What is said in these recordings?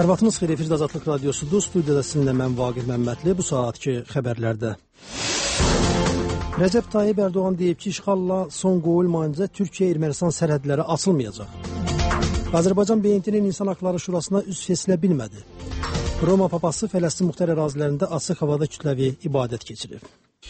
Hər vaxtınız xeyir, efirdə Azadlıq Radiosudur. Studiyada sizinlə mən Vaqif Məmmədli. Bu saatki xəbərlərdə. Rəcəb Tayyib Erdoğan deyib ki, işğalla son qoyulmayınca Türkiyə-Ermənistan sərhədləri açılmayacaq. Azərbaycan BMT-nin İnsan Haqları Şurasına üzv seçilə bilmədi. Roma papası Fələstin muxtar ərazilərində açıq havada kütləvi ibadət keçirib.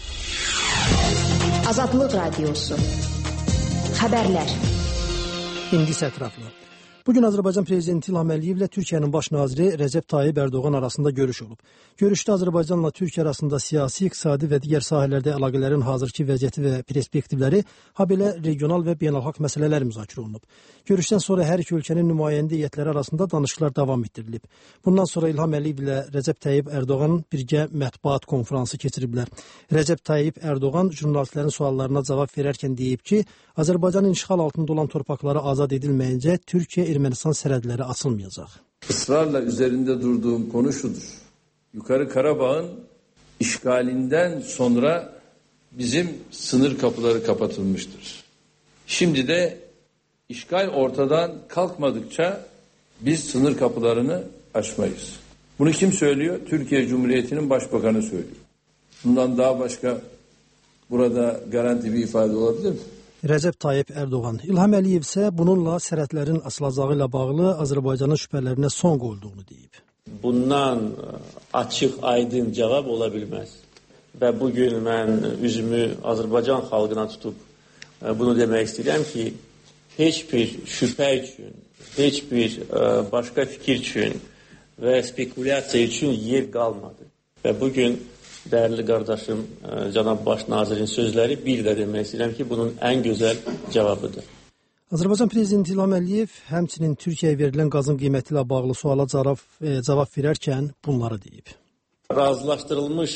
Azadlıq Radiosu. Xəbərlər. İndi isə ətraflı. Bugün Azərbaycan Prezidenti İlham Əliyevlə Türkiyənin baş naziri Rəcəb Tayyib Erdoğan arasında görüş olub. Görüşdə Azərbaycanla Türkiyə arasında siyasi, iqtisadi və digər sahələrdə əlaqələrin hazırki vəziyyəti və perspektivləri, habelə regional və beynəlxalq məsələlər müzakirə olunub. Görüşdən sonra hər iki ölkənin nümayəndə heyətləri arasında danışıqlar davam etdirilib. Bundan sonra İlham Əliyev ilə Rəcəb Tayyib Erdoğan birgə mətbuat konfransı keçiriblər. Rəcəb Tayyib Erdoğan jurnalistlərin suallarına cavab verərkən deyib ki, Azərbaycanın işğal altında olan torpaqları azad edilməyincə Türkiyə-Ermənistan sərhədləri açılmayacaq. Israrla üzerinde durduğum konu şudur. Yukarı Karabağ'ın işgalinden sonra bizim sınır kapıları kapatılmıştır. Şimdi de işgal ortadan kalkmadıkça biz sınır kapılarını açmayız. Bunu kim söylüyor? Türkiye Cumhuriyeti'nin başbakanı söylüyor. Bundan daha başka burada garanti bir ifade olabilir mi? Rəcəb Tayyib Erdoğan. İlham Əliyev isə bununla sərhədlərin açılacağı ilə bağlı Azərbaycanın şübhələrinə son qoyulduğunu deyib. Bundan açıq, aydın cavab ola bilməz. Və bugün mən üzümü Azərbaycan xalqına tutub bunu demək istəyirəm ki, heç bir şübhə üçün, heç bir başqa fikir üçün və spekulyasiya üçün yer qalmadı. Və bugün dəyərli qardaşım, cənab baş nazirin sözləri bir də demək istəyirəm ki, bunun ən gözəl cavabıdır. Azərbaycan Prezidenti İlham Əliyev həmçinin Türkiyəyə verilən qazın qiyməti ilə bağlı suala cavab verərkən bunları deyib. Razılaşdırılmış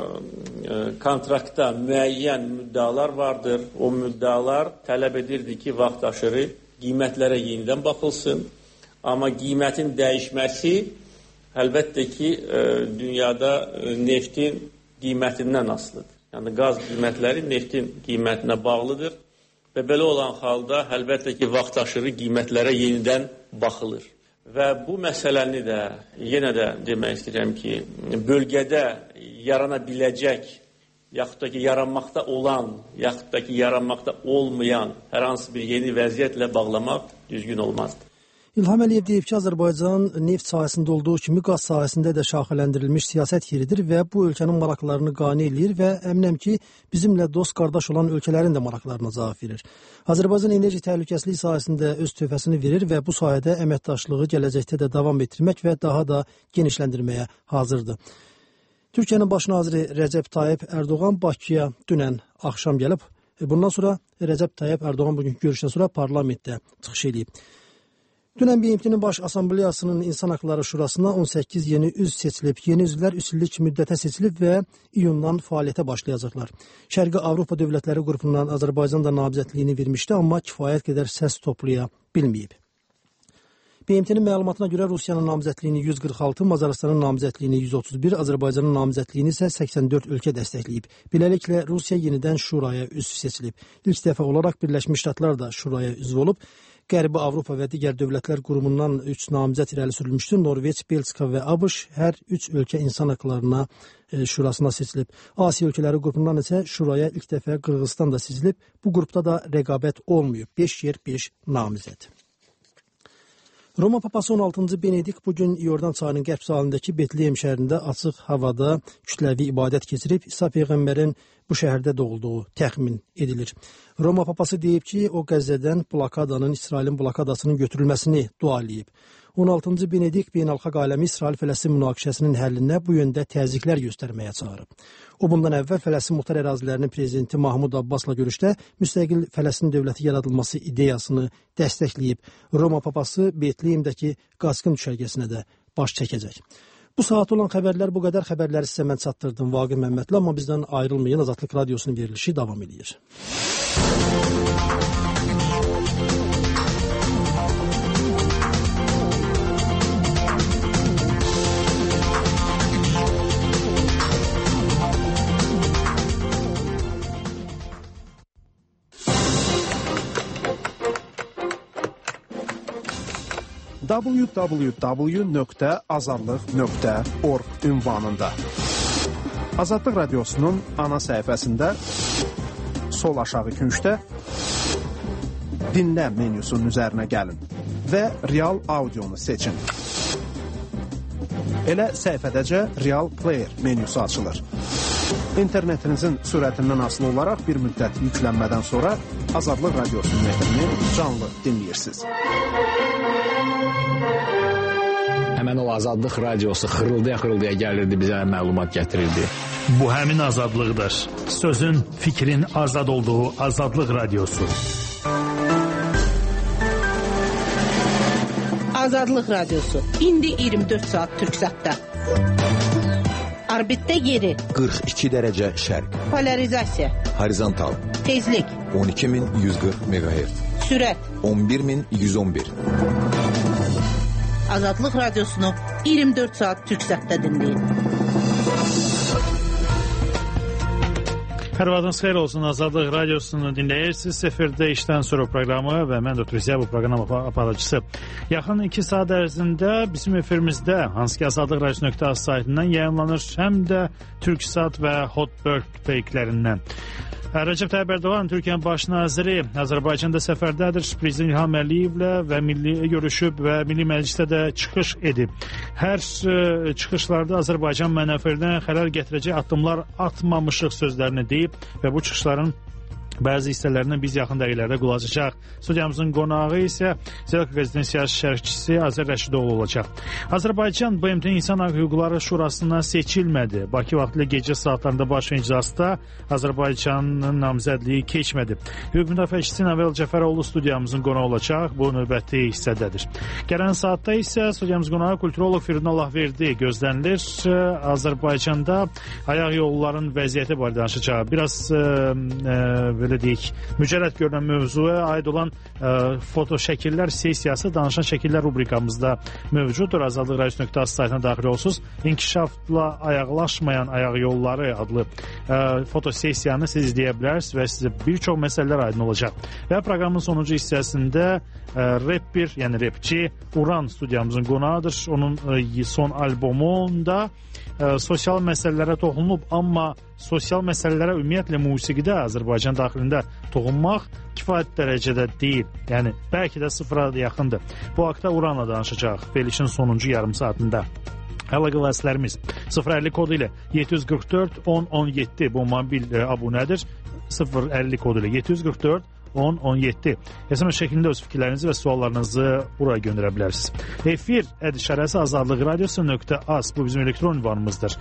kontraktda müəyyən müddalar vardır. O müddalar tələb edirdi ki, vaxt aşırı qiymətlərə yenidən baxılsın. Amma qiymətin dəyişməsi əlbəttə ki, dünyada neftin qiymətindən asılıdır. Yəni, qaz qiymətləri neftin qiymətinə bağlıdır və belə olan halda əlbəttə ki, vaxt aşırı qiymətlərə yenidən baxılır. Və bu məsələni də yenə də demək istəyirəm ki, bölgədə yarana biləcək, yaxud da ki, yaranmaqda olan, yaxud da ki, yaranmaqda olmayan hər hansı bir yeni vəziyyətlə bağlamaq düzgün olmazdır. İlham Əliyev deyib ki, Azərbaycan neft sahəsində olduğu kimi qaz sahəsində də şaxələndirilmiş siyasət yeridir və bu ölkənin maraqlarını qane eləyir və əminəm ki, bizimlə dost qardaş olan ölkələrin də maraqlarına cavab verir. Azərbaycan enerji təhlükəsizliyi sahəsində öz töhfəsini verir və bu sahədə əməkdaşlığı gələcəkdə də davam etdirmək və daha da genişləndirməyə hazırdır. Türkiyənin baş naziri Rəcəb Tayyib Erdoğan Bakıya dünən axşam gəlib. Bundan sonra Rəcəb Tayyib Erdoğan bugünkü görüşdən sonra parlamentdə çıxış edib. Dünən BMT-nin Baş Assambleyasının İnsan Haqları Şurasına 18 yeni üzv seçilib. Yeni üzvlər 3 illik müddətə seçilib və iyundan fəaliyyətə başlayacaqlar. Şərqi Avropa dövlətləri qrupundan Azərbaycan da namizədliyini vermişdi, amma kifayət qədər səs toplaya bilməyib. BMT-nin məlumatına görə Rusiyanın namizədliyini 146, Macarıstanın namizədliyini 131, Azərbaycanın namizədliyini isə 84 ölkə dəstəkləyib. Beləliklə, Rusiya yenidən Şuraya üzv seçilib. İlk dəfə olaraq Birləşmiş Ştatlar da Şuraya üzv olub. Qərbi Avropa və digər dövlətlər qurumundan 3 namizəd irəli sürülmüşdür. Norveç, Belçika və ABŞ hər 3 ölkə insan haqlarına şurasına seçilib. Asiya ölkələri qrupundan isə şuraya ilk dəfə Qırğızstan da seçilib. Bu qrupda da rəqabət olmayıb. 5 yer, 5 namizəd. Roma papası 16-cı Benedik bugün İordan çayının qərb sahilindəki Betlehem şəhərində açıq havada kütləvi ibadət keçirib. İsa Peyğəmbərin bu şəhərdə doğulduğu təxmin edilir. Roma papası deyib ki, o Qəzzədən blokadanın, İsrailin blokadasının götürülməsini dua eləyib. 16-cı Benedik beynəlxalq aləmi İsrail-Fələstin münaqişəsinin həllinə bu yöndə təzyiqlər göstərməyə çağırıb. O bundan əvvəl Fələstin muxtar ərazilərinin prezidenti Mahmud Abbasla görüşdə müstəqil Fələstin dövləti yaradılması ideyasını dəstəkləyib. Roma papası Betlehemdəki Qaçqın düşərgəsinə də baş çəkəcək. Bu saat olan xəbərlər bu qədər. Xəbərləri sizə mən çatdırdım Vaqif Məmmədli, amma bizdən ayrılmayın. Azadlıq Radiosunun verilişi davam edir. www.azadlıq.org ünvanında. Azadlıq Radiosunun ana səhifəsində sol aşağı küncdə dinlə menyusunun üzərinə gəlin və real audionu seçin. Elə səhifədəcə Real Player menyusu açılır. İnternetinizin sürətindən asılı olaraq bir müddət yüklənmədən sonra Azadlıq Radiosunun metrini canlı dinləyirsiniz. Həmən o Azadlıq Radiosu xırıldaya gəlirdi, bizə məlumat gətirirdi. Bu həmin azadlıqdır. Sözün, fikrin azad olduğu Azadlıq Radiosu. Azadlıq Radiosu. İndi 24 saat Türksatda. Orbitdə yeri. 42 dərəcə şərq. Polarizasiya. Horizontal. Tezlik. 12140 MHz. Sürət. 11111. Azadlıq Radiosunu 24 saat Türksatda dinləyin. Hər vaxtınız xeyir olsun, Azadlıq Radiosunu dinləyirsiniz. Sefirdə işdən sonra proqramı və mən Dr. Ziya bu proqram aparıcısı. Yaxın 2 saat ərzində bizim efirimizdə hansı ki Azadlıq Radiosu.az saytından yayınlanır, həm də Türksat və Hotbird feyiklərindən. Rəcəb Tayyip Erdoğan, Türkiyənin baş naziri, Azərbaycanda səfərdədir. Prezident İlham Əliyevlə və milli görüşüb və Milli Məclisdə də çıxış edib. Hər çıxışlarda Azərbaycan mənafeyinə xələl gətirəcək addımlar atmamışıq sözlərini deyib və bu çıxışların bəzi hissələrindən biz yaxın dəqiqələrdə qulaq asacağıq. Studiyamızın qonağı isə Zelka qəzetinin siyasi şərhçisi Azər Rəşidoğlu olacaq. Azərbaycan BMT İnsan Hüquqları Şurasına seçilmədi. Bakı vaxtilə gecə saatlarında baş verən iclasda Azərbaycanın namizədliyi keçmədi. Hüquq müdafiəçisi Navel Cəfəroğlu studiyamızın qonağı olacaq. Bu növbəti hissədədir. Gələn saatda isə studiyamız qonağı kulturoloq Firidun Allahverdi gözlənilir. Azərbaycanda ayaq yolların vəziyyəti barədə danışacaq. Biraz belə deyək, mücərrəd görünən mövzuya aid olan foto şəkillər sessiyası danışan şəkillər rubrikamızda mövcuddur. Azadlıq Radiosu.az saytına daxil olsunuz. İnkişafla ayaqlaşmayan ayaq yolları adlı foto sessiyanı siz izləyə bilərsiniz və sizə bir çox məsələlər aydın olacaq. Və proqramın sonuncu hissəsində rapper, yəni rapçi Uran studiyamızın qonağıdır. Onun son albomunda sosial məsələlərə toxunulub, amma sosial məsələlərə ümumiyyətlə musiqidə Azərbaycan daxilində toxunmaq kifayət dərəcədə deyil. Yəni, bəlkə də sıfıra yaxındır. Bu haqda Uranla danışacaq verilişin sonuncu yarım saatında. Əlaqə vasitələrimiz 050 kodu ilə 744-1017 bu mobil abunədir. 050 kodu ilə 744 10-17. SMS şəklində öz fikirlərinizi və suallarınızı buraya göndərə bilərsiniz. efir@azadlıqradiosu.az bu bizim elektron ünvanımızdır.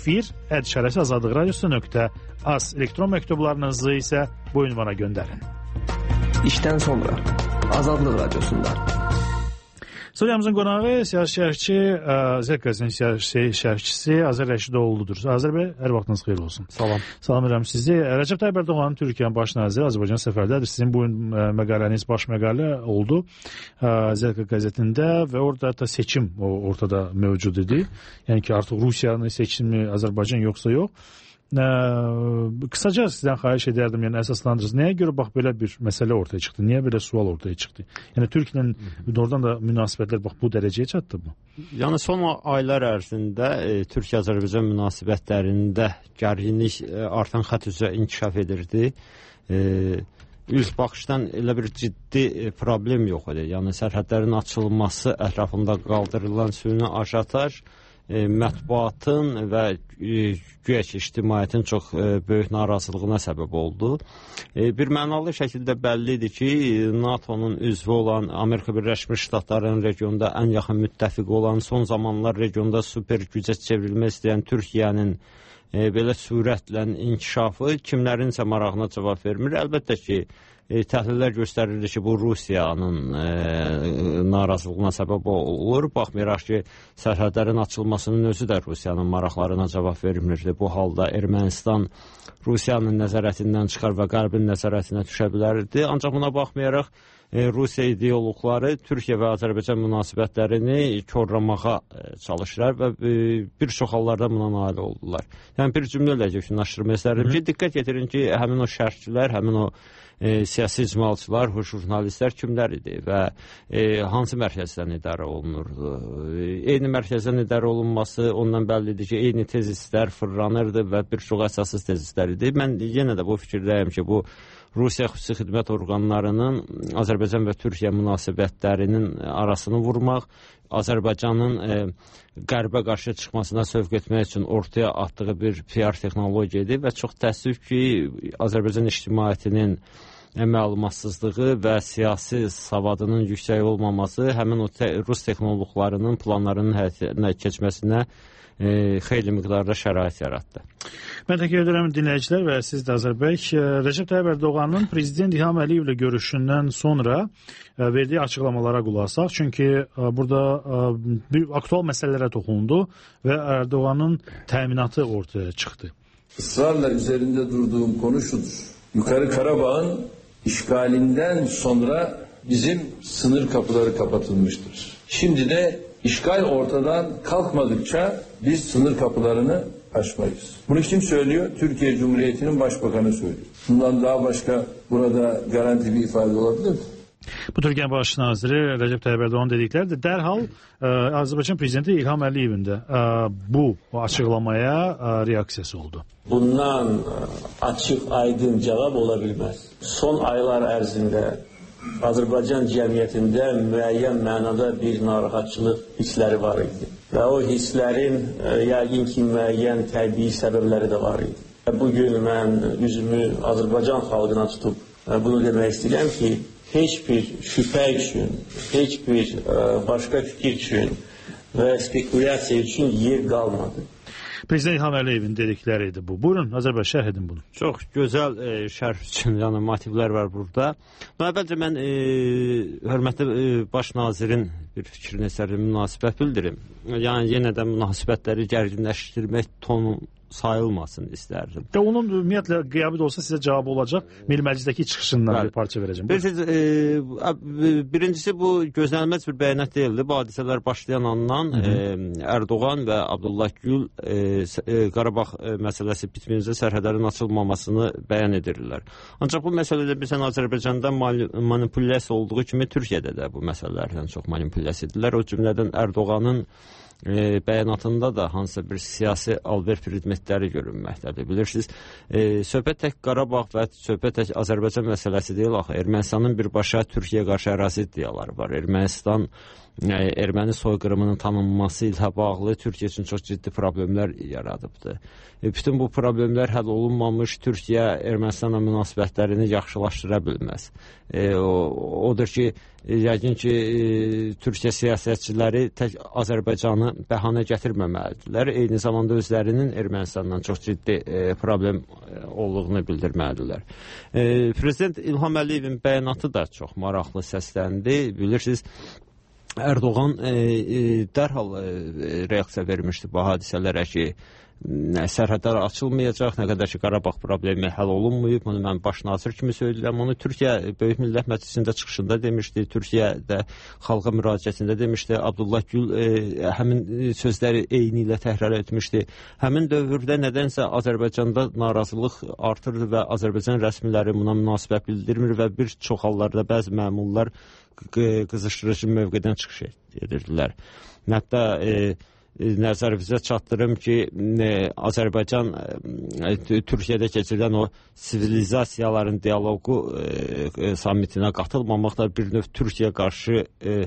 efir@azadlıqradiosu.az elektron məktublarınızı isə bu ünvana göndərin. İşdən sonra Azadlıq Radiosunda. Studiyamızın qonağı siyasi şərhçi, Zelka qəzetinin siyasi şərhçisi Azər Rəşidoğludur. Azər bəy, hər vaxtınız xeyir olsun. Salam. Salam edirəm sizi. Rəcəb Tayyip Erdoğan, Türkiyənin baş naziri, Azərbaycan səfərdədir. Sizin bu məqaləniz baş məqalə oldu Zelka qəzetində və orada da seçim ortada mövcud idi. Yəni ki, artıq Rusiyanın seçimi Azərbaycan yoxsa yox. Kısaca sizdən xahiş edərdim, yəni əsaslandırırsınız. Nəyə görə bax belə bir məsələ ortaya çıxdı? Niyə belə sual ortaya çıxdı? Yəni Türkiyənin doğrudan da münasibətlər bax bu dərəcəyə çatdı mı? Yəni son aylar ərzində Türkiyə-Azərbaycan münasibətlərində gərginlik artan xətt üzrə inkişaf edirdi. İlk baxışdan elə bir ciddi problem yox idi. Yəni sərhədlərin açılması ətrafında qaldırılan süni ajataj mətbuatın və güya ki, ictimaiyyətin çox böyük narazılığına səbəb oldu. Bir mənalı şəkildə bəllidir ki, NATO-nun üzvü olan Amerika Birləşmiş Ştatlarının regionda ən yaxın müttəfiq olan, son zamanlar regionda super gücə çevrilmək istəyən Türkiyənin belə sürətlə inkişafı kimlərinsə marağına cavab vermir. Əlbəttə ki, təhlillər göstərilir ki, bu Rusiyanın narazılığına səbəb olur. Baxmayaraq ki, sərhədlərin açılmasının özü də Rusiyanın maraqlarına cavab vermirdi. Bu halda Ermənistan Rusiyanın nəzarətindən çıxar və Qərbin nəzarətinə düşə bilərdi. Ancaq buna baxmayaraq Rusiya ideoloqları Türkiyə və Azərbaycan münasibətlərini korlamağa çalışırlar və bir çox hallarda buna nail oldular. Yəni bir cümlə ilə yekunlaşdırmaq istərdim ki, diqqət yetirin ki, həmin o şərhçilər, həmin o siyasi icmalçılar, jurnalistlər kimlər idi və hansı mərkəzdən idarə olunurdu? Eyni mərkəzdən idarə olunması ondan bəllidir ki, eyni tezislər fırlanırdı və bir çox əsassız tezislər idi. Mən yenə də bu fikirdəyim ki, bu Rusiya xüsusi xidmət orqanlarının Azərbaycan və Türkiyə münasibətlərinin arasını vurmaq, Azərbaycanın qərbə qarşı çıxmasına sövq etmək üçün ortaya atdığı bir PR texnologiyadır və çox təəssüf ki, Azərbaycan ictimaiyyətinin məlumatsızlığı və siyasi savadının yüksək olmaması həmin o Rus texnoloqlarının planlarının həyata keçməsinə xeyli miqdarda şərait yaratdı. Mən təşəkkür edirəm dinləyicilər və siz də Azərbəy. Recep Tayyip Erdoğan'ın Prezident İlham Əliyevlə görüşündən sonra verdiyi açıqlamalara qulaq asaq. Çünki burada bir aktual məsələlərə toxundu və Erdoğan'ın təminatı ortaya çıxdı. Israrla üzerinde durduğum konu şudur. Yukarı Karabağ'ın işgalinden sonra bizim sınır kapıları kapatılmıştır. Şimdi de İşgal ortadan kalkmadıkça biz sınır kapılarını açmayız. Bunu kim söylüyor? Türkiye Cumhuriyeti'nin başbakanı söylüyor. Bundan daha başka burada garanti bir ifade olabilir mi? Bu Türkiye Baş Naziri Recep Tayyip Erdoğan dedikləri də dərhal Azərbaycan Prezidenti İlham Əliyevin də bu açıqlamaya reaksiyası oldu. Bundan açıq, aydın cavab ola bilməz. Son aylar ərzində Azərbaycan cəmiyyətində müəyyən mənada bir narahatçılıq hissləri var idi. Və o hisslərin yəqin ki, müəyyən təbii səbəbləri də var idi. Bugün mən üzümü Azərbaycan xalqına tutub bunu demək istəyirəm ki, heç bir şübhə üçün, heç bir başqa fikir üçün və spekulyasiya üçün yer qalmadı. Prezident İlham Əliyevin dedikləriydi bu. Buyurun, Azərbaycan şərh edin bunu. Çox gözəl şərh üçün yəni motivlər var burada. Əvvəlcə mən hörmətli baş nazirin bir fikrinə sərin münasibət bildirim. Yəni yenə də münasibətləri gərginləşdirmək tonu sayılmasın istərdim. Onun ümumiyyətlə qiyabı da olsa sizə cavab olacaq. Milli Məclisdəki çıxışından bir parça verəcəm. Birincisi bu gözlənilməz bir bəyanat deyildi. Bu hadisələr başlayan andan Erdoğan və Abdullah Gül Qarabağ məsələsi bitməyəcək sərhədlərin açılmamasını bəyan edirlər. Ancaq bu məsələdə bizən Azərbaycanda manipulyasiya olduğu kimi Türkiyədə də bu məsələlərdən çox manipulyasiya edirlər. O cümlədən Erdoğanın bəyanatında da hansısa bir siyasi alver predmetləri görünməkdədir. Bilirsiniz, söhbət tək Qarabağ və söhbət tək Azərbaycan məsələsi deyil axı. Ermənistanın birbaşa Türkiyəyə qarşı ərazi iddiaları var. Ermənistan erməni soyqırımının tanınması ilə bağlı Türkiyə üçün çox ciddi problemlər yaradıbdır. Bütün bu problemlər həll olunmamış Türkiyə Ermənistanla münasibətlərini yaxşılaşdıra bilməz. Odur ki, yəqin ki, Türkiyə siyasətçiləri tək Azərbaycanı bəhanə gətirməməlidirlər. Eyni zamanda özlərinin Ermənistandan çox ciddi problem olduğunu bildirməlidirlər. Prezident İlham Əliyevin bəyanatı da çox maraqlı səsləndi. Bilirsiniz, Erdoğan dərhal reaksiya vermişdi bu hadisələrə ki, sərhədlər açılmayacaq, nə qədər ki, Qarabağ problemi həll olunmayıb. Bunu mən baş nazir kimi söyləyirəm. Onu Türkiyə Böyük Millət Məclisində çıxışında demişdi, Türkiyədə xalqa müraciətində demişdi. Abdullah Gül həmin sözləri eyni ilə təkrar etmişdi. Həmin dövrdə nədənsə Azərbaycanda narazılıq artırdı və Azərbaycan rəsmiləri buna münasibət bildirmir və bir çox hallarda bəzi məmullar qızışdırıcı mövqedən çıxış edirdilər. Hətta nəzərinizə çatdırım ki, Azərbaycan Türkiyədə keçirilən o sivilizasiyaların dialoqu sammitinə qatılmamaqla bir növ Türkiyə qarşı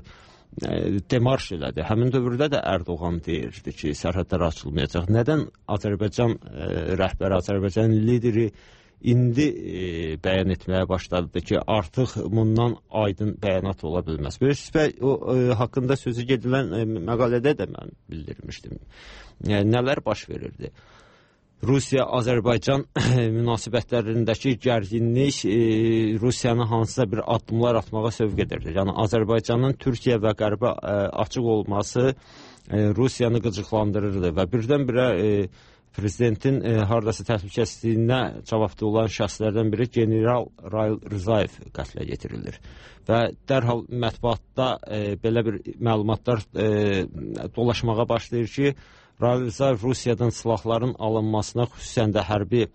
demarş elədi. Həmin dövrdə də Erdoğan deyirdi ki, sərhədlər açılmayacaq. Nədən Azərbaycan rəhbəri, Azərbaycan lideri indi bəyan etməyə başladı ki, artıq bundan aydın bəyanat ola bilməz. Bilirsiniz, o haqqında sözü gedilən məqalədə də mən bildirmişdim. Nələr baş verirdi? Rusiya-Azərbaycan münasibətlərindəki gərginlik Rusiyanı hansısa bir addımlar atmağa sövq edirdi. Yəni, Azərbaycanın Türkiyə və Qərbə açıq olması Rusiyanı qıcıqlandırırdı və birdən-birə Prezidentin hardasa təhlükəsizliyinə cavabda olan şəxslərdən biri General Rail Rzayev qətlə yetirilir. Və dərhal mətbuatda belə bir məlumatlar dolaşmağa başlayır ki, Rail Rzayev Rusiyadan silahların alınmasına, xüsusən də hərbi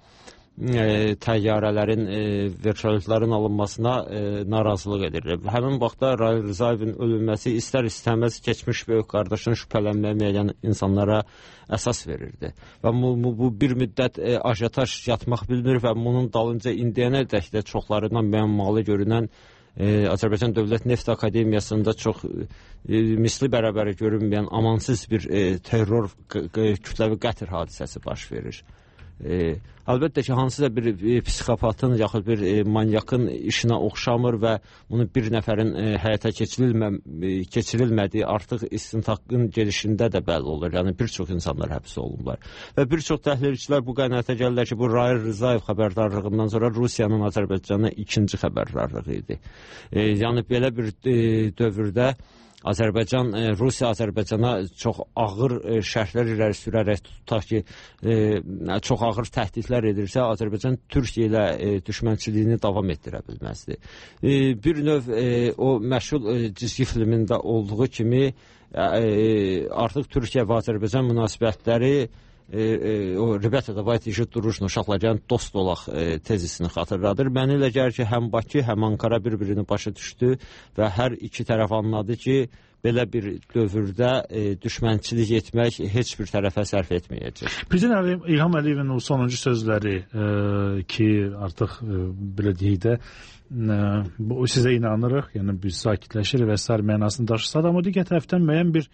təyyarələrin, vertolyotların alınmasına narazılıq edir. Həmin vaxtda Rail Rızayevin ölünməsi istər-istəməz keçmiş böyük qardaşın şübhələnməyə müəyyən insanlara əsas verirdi. Və bu bir müddət ajotaj yatmaq bilinir və bunun dalınca indiyənədək də çoxlarından müəmmalı görünən Azərbaycan Dövlət Neft Akademiyasında çox misli bərabəri görünməyən amansız bir terror, kütləvi qətl hadisəsi baş verir. Əlbəttə ki, hansısa bir psixopatın yaxud bir manyakın işinə oxşamır və bunu bir nəfərin həyata keçirilmədiyi artıq istintaqın gelişində də bəlli olur. Yəni, bir çox insanlar həbs olunurlar. Və bir çox təhlilçilər bu qənaətə gəlirlər ki, bu Rail Rızayev xəbərdarlığından sonra Rusiyanın Azərbaycana ikinci xəbərdarlığı idi. Yəni, belə bir dövrdə Rusiya Azərbaycana çox ağır şərtlər irəli sürərək tutaq ki, çox ağır təhdidlər edirsə, Azərbaycan Türkiyə ilə düşmənçiliyini davam etdirə bilməzdir. Bir növ o məşhur cizgi filmində olduğu kimi artıq Türkiyə və Azərbaycan münasibətləri o ribət davayt işi duruşun uşaqlardan dost olaq tezisini xatırladır. Mənə elə gəlir ki, həm Bakı, həm Ankara bir-birini başa düşdü və hər iki tərəf anladı ki, belə bir dövrdə düşmənçilik etmək heç bir tərəfə sərf etməyəcək. Prezident İlham Əliyevin o sonuncu sözləri ki, artıq belə deyək də, sizə inanırıq, yəni biz sakitləşirik və s. mənasını daşısa da, amma digər tərəfdən müəyyən bir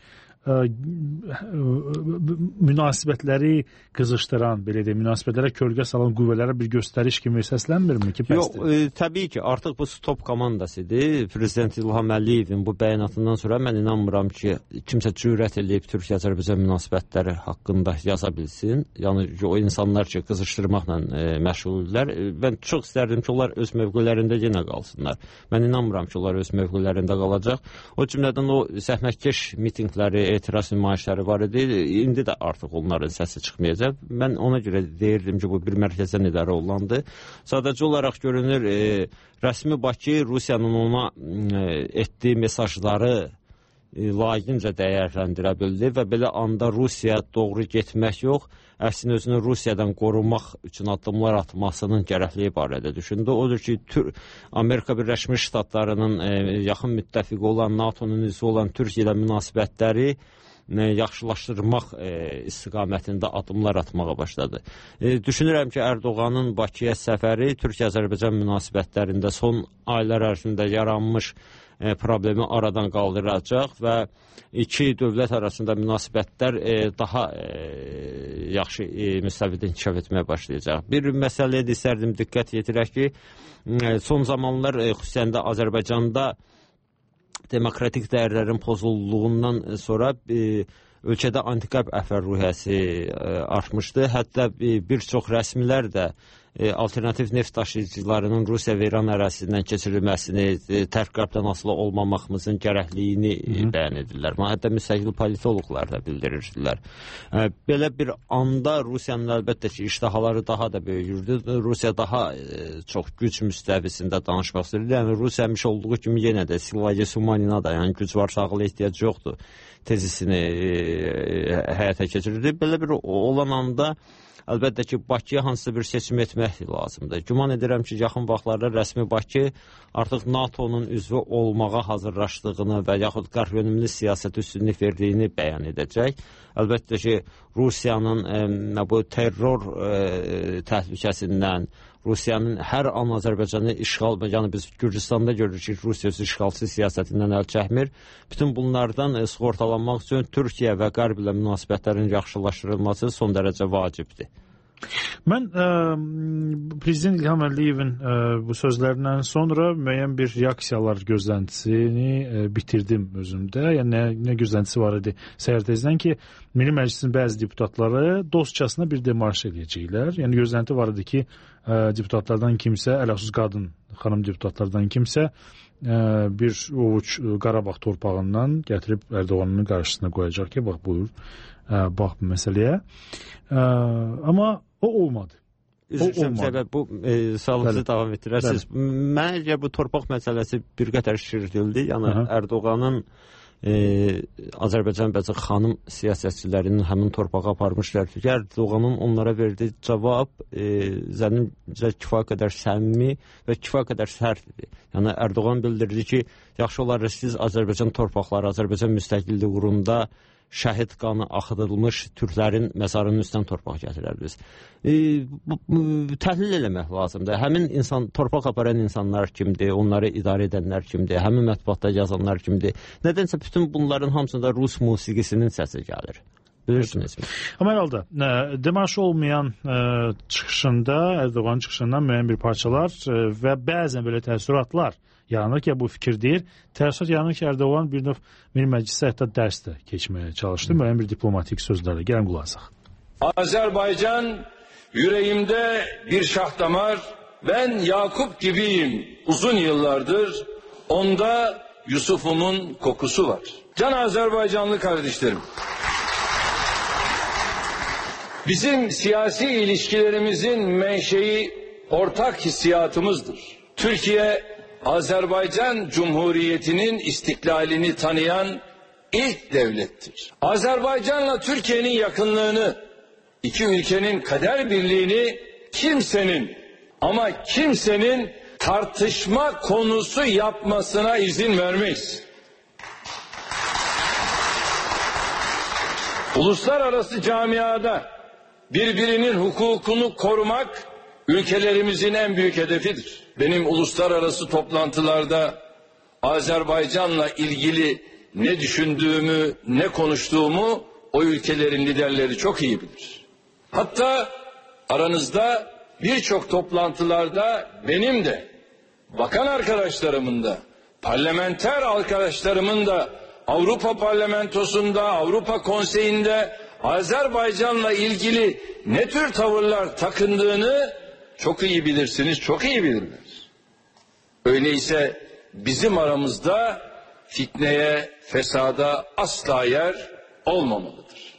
münasibətləri qızışdıran, belə deyək, münasibətlərə kölgə salan qüvvələrə bir göstəriş kimi səslənmirmi ki, bəsdir? Yox, təbii ki, artıq bu stop komandasıdır. Prezident İlham Əliyevin bu bəyanatından sonra mən inanmıram ki, kimsə cürət edib Türkiyə-Azərbaycan münasibətləri haqqında yaza bilsin. Yəni, o insanlar ki, qızışdırmaqla məşğuldurlar. Mən çox istərdim ki, onlar öz mövqelərində yenə qalsınlar. Mən inanmıram ki, onlar öz mövqelərində qalacaq. O cümlədən o zəhmətkeş mitinqləri, etiraz nümayişləri var idi. İndi də artıq onların səsi çıxmayacaq. Mən ona görə deyirdim ki, bu bir mərkəzdən idarə olunandı. Sadəcə olaraq görünür, rəsmi Bakı Rusiyanın ona etdiyi mesajları layiqincə dəyərləndirə bildi və belə anda Rusiya doğru getmək yox, əksinə özünü Rusiyadan qorumaq üçün addımlar atmasının gərəkliyi barədə düşündü. Odur ki, Amerika Birləşmiş Ştatlarının yaxın müttəfiqi olan, NATO-nun üzvü olan Türkiyə ilə münasibətləri yaxşılaşdırmaq istiqamətində addımlar atmağa başladı. Düşünürəm ki, Ərdoğanın Bakıya səfəri Türkiyə-Azərbaycan münasibətlərində son aylar ərzində yaranmış problemi aradan qaldıracaq və iki dövlət arasında münasibətlər daha yaxşı müstəvidə inkişaf etməyə başlayacaq. Bir məsələyə də istərdim diqqət yetirək ki, son zamanlar xüsusən də Azərbaycanda demokratik dəyərlərin pozulduğundan sonra ölkədə antiqab əfər ruhiyyəsi artmışdı. Hətta bir çox rəsmilər də alternativ neft daşıyıcılarının Rusiya və İran ərazisindən keçirilməsini, tərk qərbdən asılı olmamağımızın gərəkliyini bəyan edirlər. Hətta müstəqil politoloqlar da bildirirdilər. Belə bir anda Rusiyanın əlbəttə ki, iştahaları daha da böyüyürdü. Rusiya daha çox güc müstəvisində danışmaq istəyirdi. Yəni, Rusiya həmişə olduğu kimi yenə də silahi sumanina da, yəni güc varsa ağıla ehtiyac yoxdur tezisini həyata keçirirdi. Belə bir olan anda əlbəttə ki, Bakıya hansısa bir seçim etmək lazımdır. Güman edirəm ki, yaxın vaxtlarda rəsmi Bakı artıq NATO-nun üzvü olmağa hazırlaşdığını və yaxud qərb yönümlü siyasət üstünlük verdiyini bəyan edəcək. Əlbəttə ki, Rusiyanın bu terror təhlükəsindən, Rusiyanın hər an Azərbaycanı işğal, yəni biz Gürcüstanda görürük ki, Rusiya işğalçı siyasətindən əl çəkmir. Bütün bunlardan sığortalanmaq üçün Türkiyə və Qərb ilə münasibətlərin yaxşılaşdırılması son dərəcə vacibdir. Mən Prezident İlham Əliyevin bu sözlərindən sonra müəyyən bir reaksiyalar gözləntisini bitirdim özümdə. Yəni nə gözləntisi var idi səhər tezdən ki, Milli Məclisin bəzi deputatları dostcasına bir demarş edəcəklər. Yəni gözlənti var idi ki, deputatlardan kimsə, əlhəsus qadın xanım deputatlardan kimsə bir ovuc Qarabağ torpağından gətirib Ərdoğanın qarşısına qoyacaq ki, bax buyur, bax bu məsələyə. Amma o olmadı. Səbəb bu sualınızı davam etdirərsiniz. Məncə bu torpaq məsələsi bir qədər şişirdildi. Yəni Ərdoğanın Azərbaycan bəzi xanım siyasətçilərinin həmin torpağa aparmışlar ki, Erdoğanın onlara verdiyi cavab zənnimcə kifayət qədər səmimi və kifayət qədər sərtdir. Yəni Erdoğan bildirdi ki, yaxşı olar siz Azərbaycan torpaqları, Azərbaycan müstəqilliyi uğrunda şəhid qanı axıdılmış türklərin məzarının üstdən torpaq gətirərdiniz. Təhlil eləmək lazımdır. Həmin torpaq aparan insanlar kimdir, onları idarə edənlər kimdir, həmin mətbuatda yazanlar kimdir. Nədənsə bütün bunların hamısında Rus musiqisinin səsi gəlir. Bilirsinizmi? Amma herhalde demarş olmayan çıxışında, Erdoğan'ın çıxışından müəyyən bir parçalar və bəzən belə təəssüratlar yaranır ki, bu fikir deyir. Təəssürat yaranır ki, Erdoğan bir məclisə hətta dərs də keçməyə çalışdı. Müəyyən bir diplomatik sözlərlə. Gəlin qulaq asaq. Azerbaycan yüreğimde bir şah damar. Ben Yakup gibiyim uzun yıllardır. Onda Yusuf'umun kokusu var. Can Azerbaycanlı kardeşlerim. Bizim siyasi ilişkilerimizin menşei ortak hissiyatımızdır. Türkiye, Azerbaycan Cumhuriyeti'nin istiklalini tanıyan ilk devlettir. Azerbaycan'la Türkiye'nin yakınlığını, iki ülkenin kader birliğini kimsenin tartışma konusu yapmasına izin vermeyiz. Uluslararası camiada birbirinin hukukunu korumak ülkelerimizin en büyük hedefidir. Benim uluslararası toplantılarda Azerbaycan'la ilgili ne düşündüğümü, ne konuştuğumu o ülkelerin liderleri çok iyi bilir. Hatta aranızda birçok toplantılarda benim de, bakan arkadaşlarımın da, parlamenter arkadaşlarımın da Avrupa Parlamentosu'nda, Avrupa Konseyi'nde Azerbaycan'la ilgili ne tür tavırlar takındığını çok iyi bilirsiniz, çok iyi bilirler. Öyleyse bizim aramızda fitneye, fesada asla yer olmamalıdır.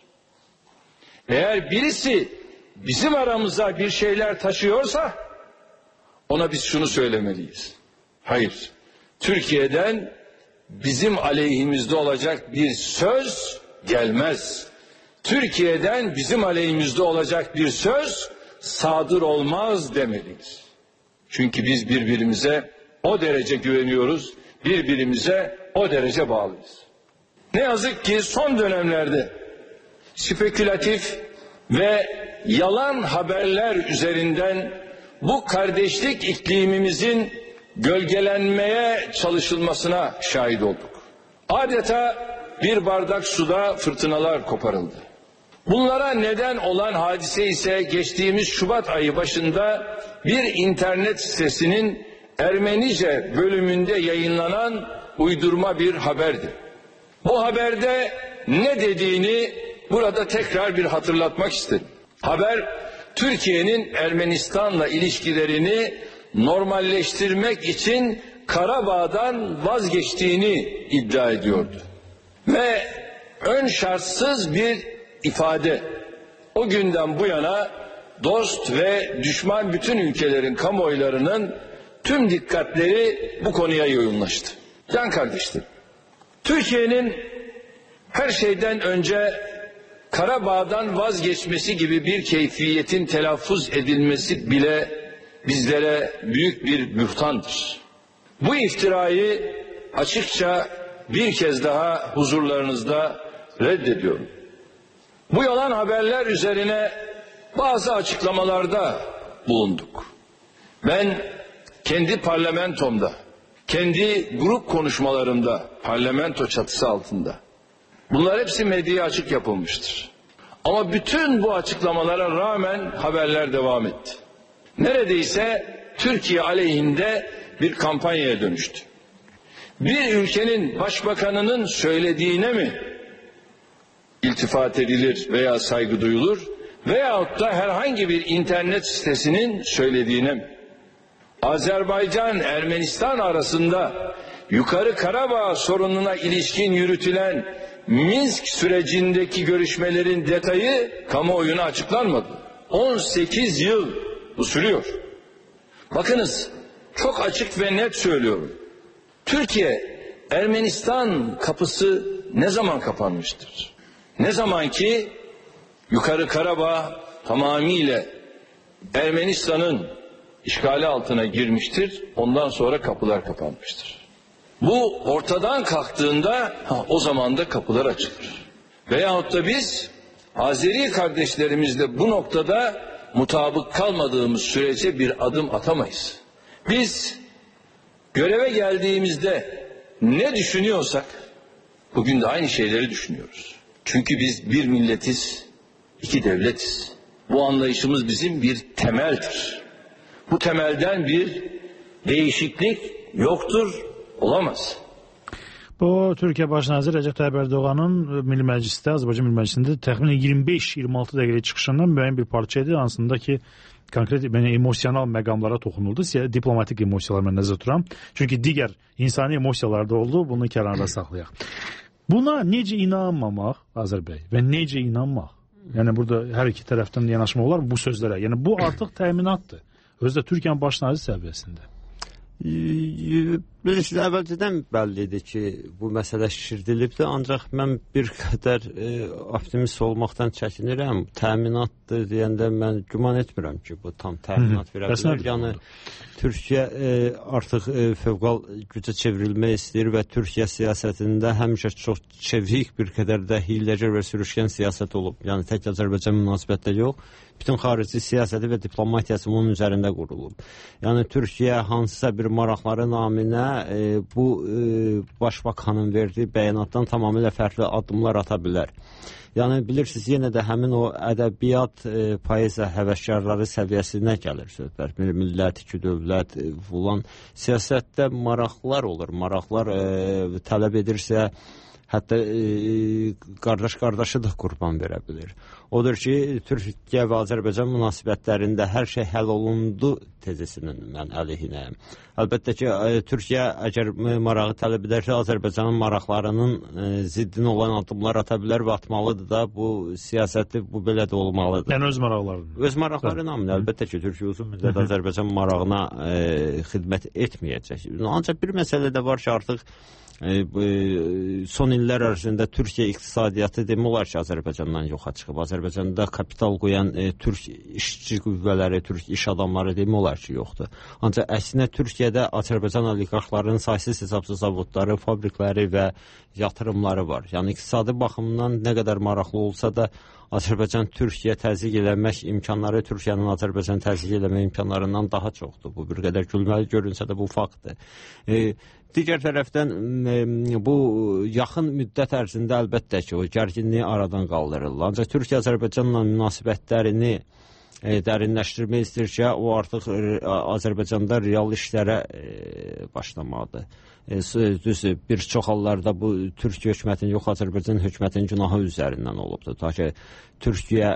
Eğer birisi bizim aramıza bir şeyler taşıyorsa ona biz şunu söylemeliyiz. Hayır, Türkiye'den bizim aleyhimizde olacak bir söz gelmez. Türkiye'den bizim aleyhimizde olacak bir söz sadır olmaz demeliyiz. Çünkü biz birbirimize o derece güveniyoruz, birbirimize o derece bağlıyız. Ne yazık ki son dönemlerde spekülatif ve yalan haberler üzerinden bu kardeşlik iklimimizin gölgelenmeye çalışılmasına şahit olduk. Adeta bir bardak suda fırtınalar koparıldı. Bunlara neden olan hadise ise geçtiğimiz Şubat ayı başında bir internet sitesinin Ermenice bölümünde yayınlanan uydurma bir haberdi. Bu haberde ne dediğini burada tekrar bir hatırlatmak istedim. Haber, Türkiye'nin Ermenistan'la ilişkilerini normalleştirmek için Karabağ'dan vazgeçtiğini iddia ediyordu. Ve ön şartsız bir ifade. O günden bu yana dost ve düşman bütün ülkelerin kamuoylarının tüm dikkatleri bu konuya yoğunlaştı. Can kardeşlerim, Türkiye'nin her şeyden önce Karabağ'dan vazgeçmesi gibi bir keyfiyetin telaffuz edilmesi bile bizlere büyük bir bühtandır. Bu iftirayı açıkça bir kez daha huzurlarınızda reddediyorum. Bu yalan haberler üzerine bazı açıklamalarda bulunduk. Ben kendi parlamentomda, kendi grup konuşmalarımda, parlamento çatısı altında, bunlar hepsi medyaya açık yapılmıştır. Ama bütün bu açıklamalara rağmen haberler devam etti. Neredeyse Türkiye aleyhinde bir kampanyaya dönüştü. Bir ülkenin başbakanının söylediğine mi iltifat edilir veya saygı duyulur veyahut da herhangi bir internet sitesinin söylediğine mi? Azerbaycan-Ermenistan arasında Yukarı Karabağ sorununa ilişkin yürütülen Minsk sürecindeki görüşmelerin detayı kamuoyuna açıklanmadı. 18 yıl bu sürüyor. Bakınız, çok açık ve net söylüyorum. Türkiye Ermenistan kapısı ne zaman kapanmıştır? Ne zaman ki Yukarı Karabağ tamamıyla Ermenistan'ın işgali altına girmiştir, ondan sonra kapılar kapanmıştır. Bu ortadan kalktığında o zaman da kapılar açılır. Veyahut da biz Azeri kardeşlerimizle bu noktada mutabık kalmadığımız sürece bir adım atamayız. Biz göreve geldiğimizde ne düşünüyorsak bugün de aynı şeyleri düşünüyoruz. Çünkü biz bir milletiz, iki devletiz. Bu anlayışımız bizim bir temeldir. Bu temelden bir değişiklik yoktur, olamaz. Bu Türkiye Baş naziri Recep Tayyip Erdoğan'ın Milli Məclisdə, Azərbaycan Milli Məclisində təxminən 25-26 dəqiqəlik çıxışından müəyyən bir parçaydı. Aslında ki, konkret emosional məqamlara toxunuldu. Diplomatik emosiyalar mən nəzərdə tuturam. Çünki digər insani emosiyalar da oldu. Bunu kənarda saxlayaq. Buna necə inanmamaq Azərbaycan və necə inanmaq? Yəni burada hər iki tərəfdən yanaşma olar bu sözlərə. Yəni bu artıq təminatdır. Özü də Türkiyənin baş naziri səviyyəsində. Bilirsiniz, əvvəlcədən bəllidir ki, bu məsələ şişirdilibdir, ancaq mən bir qədər optimist olmaqdan çəkinirəm. Təminatdır deyəndə mən güman etmirəm ki, bu tam təminat verə bilər. Yəni, Türkiyə artıq fövqal gücə çevrilmək istəyir və Türkiyə siyasətində həmişə çox çevik bir qədər də hiyləgər və sürüşkən siyasət olub. Yəni, tək Azərbaycan münasibətdə yox, bütün xarici siyasəti və diplomatiyası bunun üzərində qurulub. Yəni, Türkiyə hansısa bir maraqları naminə bu başbakanın verdiyi bəyanatdan tamamilə fərqli addımlar ata bilər. Yəni, bilirsiniz, yenə də həmin o ədəbiyyat, poeziya həvəskarları səviyyəsinə gəlir söhbət. Millət, iki dövlət falan. Siyasətdə maraqlar olur. Maraqlar tələb edirsə, hətta qardaş-qardaşı da qurban verə bilir. Odur ki, Türkiyə və Azərbaycan münasibətlərində hər şey həll olundu tezisinin mən əleyhinəyəm. Əlbəttə ki, Türkiyə əgər marağı tələb edərsə, Azərbaycanın maraqlarının ziddinə olan addımlar ata bilər və atmalıdır da, bu siyasəti bu belə də olmalıdır. Yəni öz maraqlarını. Öz maraqları namına, əlbəttə ki, Türkiyə uzun müddət Azərbaycan marağına xidmət etməyəcək. Ancaq bir məsələ də var ki, artıq son illər ərzində Türkiyə iqtisadiyyatı demək olar ki, Azərbaycandan yoxa çıxıb. Azərbaycanda kapital qoyan Türk işçi qüvvələri, Türk iş adamları demək olar ki, yoxdur. Ancaq əksinə Türkiyədə Azərbaycan oliqarxlarının saysız hesabsız zavodları, fabrikləri və yatırımları var. Yəni iqtisadi baxımdan nə qədər maraqlı olsa da Azərbaycan Türkiyə təzyiq eləmək imkanları Türkiyənin Azərbaycan təzyiq eləmək imkanlarından daha çoxdur. Bu bir qədər gülməli görünsə də bu faktdır. Digər tərəfdən bu yaxın müddət ərzində əlbəttə ki, o gərginliyi aradan qaldırılır. Ancaq Türkiyə-Azərbaycanla münasibətlərini dərinləşdirmək istəyir ki, o artıq Azərbaycanda real işlərə başlamalıdır. Düzdür, bir çox hallarda bu Türkiyə hökumətinin yox, Azərbaycan hökumətinin günahı üzərindən olubdur. Ta ki, Türkiyə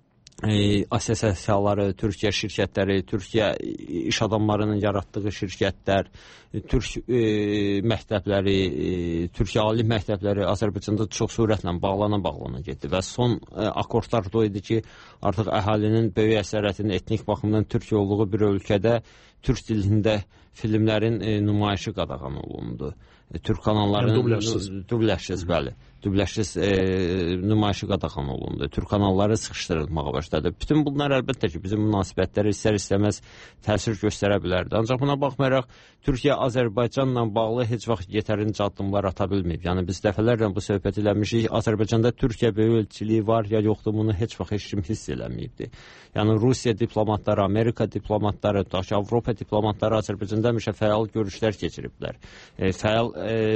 assosiasiyaları, Türkiyə şirkətləri, Türkiyə iş adamlarının yaratdığı şirkətlər, Türk məktəbləri, Türkiyə ali məktəbləri Azərbaycanda çox sürətlə bağlana getdi və son akordlar da idi ki, artıq əhalinin böyük əksəriyyətinin etnik baxımdan Türk olduğu bir ölkədə Türk dilində filmlərin nümayişi qadağan olundu. Türk kanallarının dubləşsiz, bəli. Dubləşsiz nümayişi qadağan olundu. Türk kanalları sıxışdırılmağa başladı. Bütün bunlar əlbəttə ki, bizim münasibətləri istər-istəməz təsir göstərə bilərdi. Ancaq buna baxmayaraq, Türkiyə Azərbaycanla bağlı heç vaxt yetərincə addımlar ata bilməyib. Yəni biz dəfələrlə bu söhbət eləmişik. Azərbaycanda Türkiyə böyük elçiliyi var ya yoxdur, bunu heç vaxt heç kim hiss eləməyibdi. Yəni Rusiya diplomatları, Amerika diplomatları, Avropa diplomatları Azərbaycanda həmişə fəal görüşlər keçiriblər. Fəal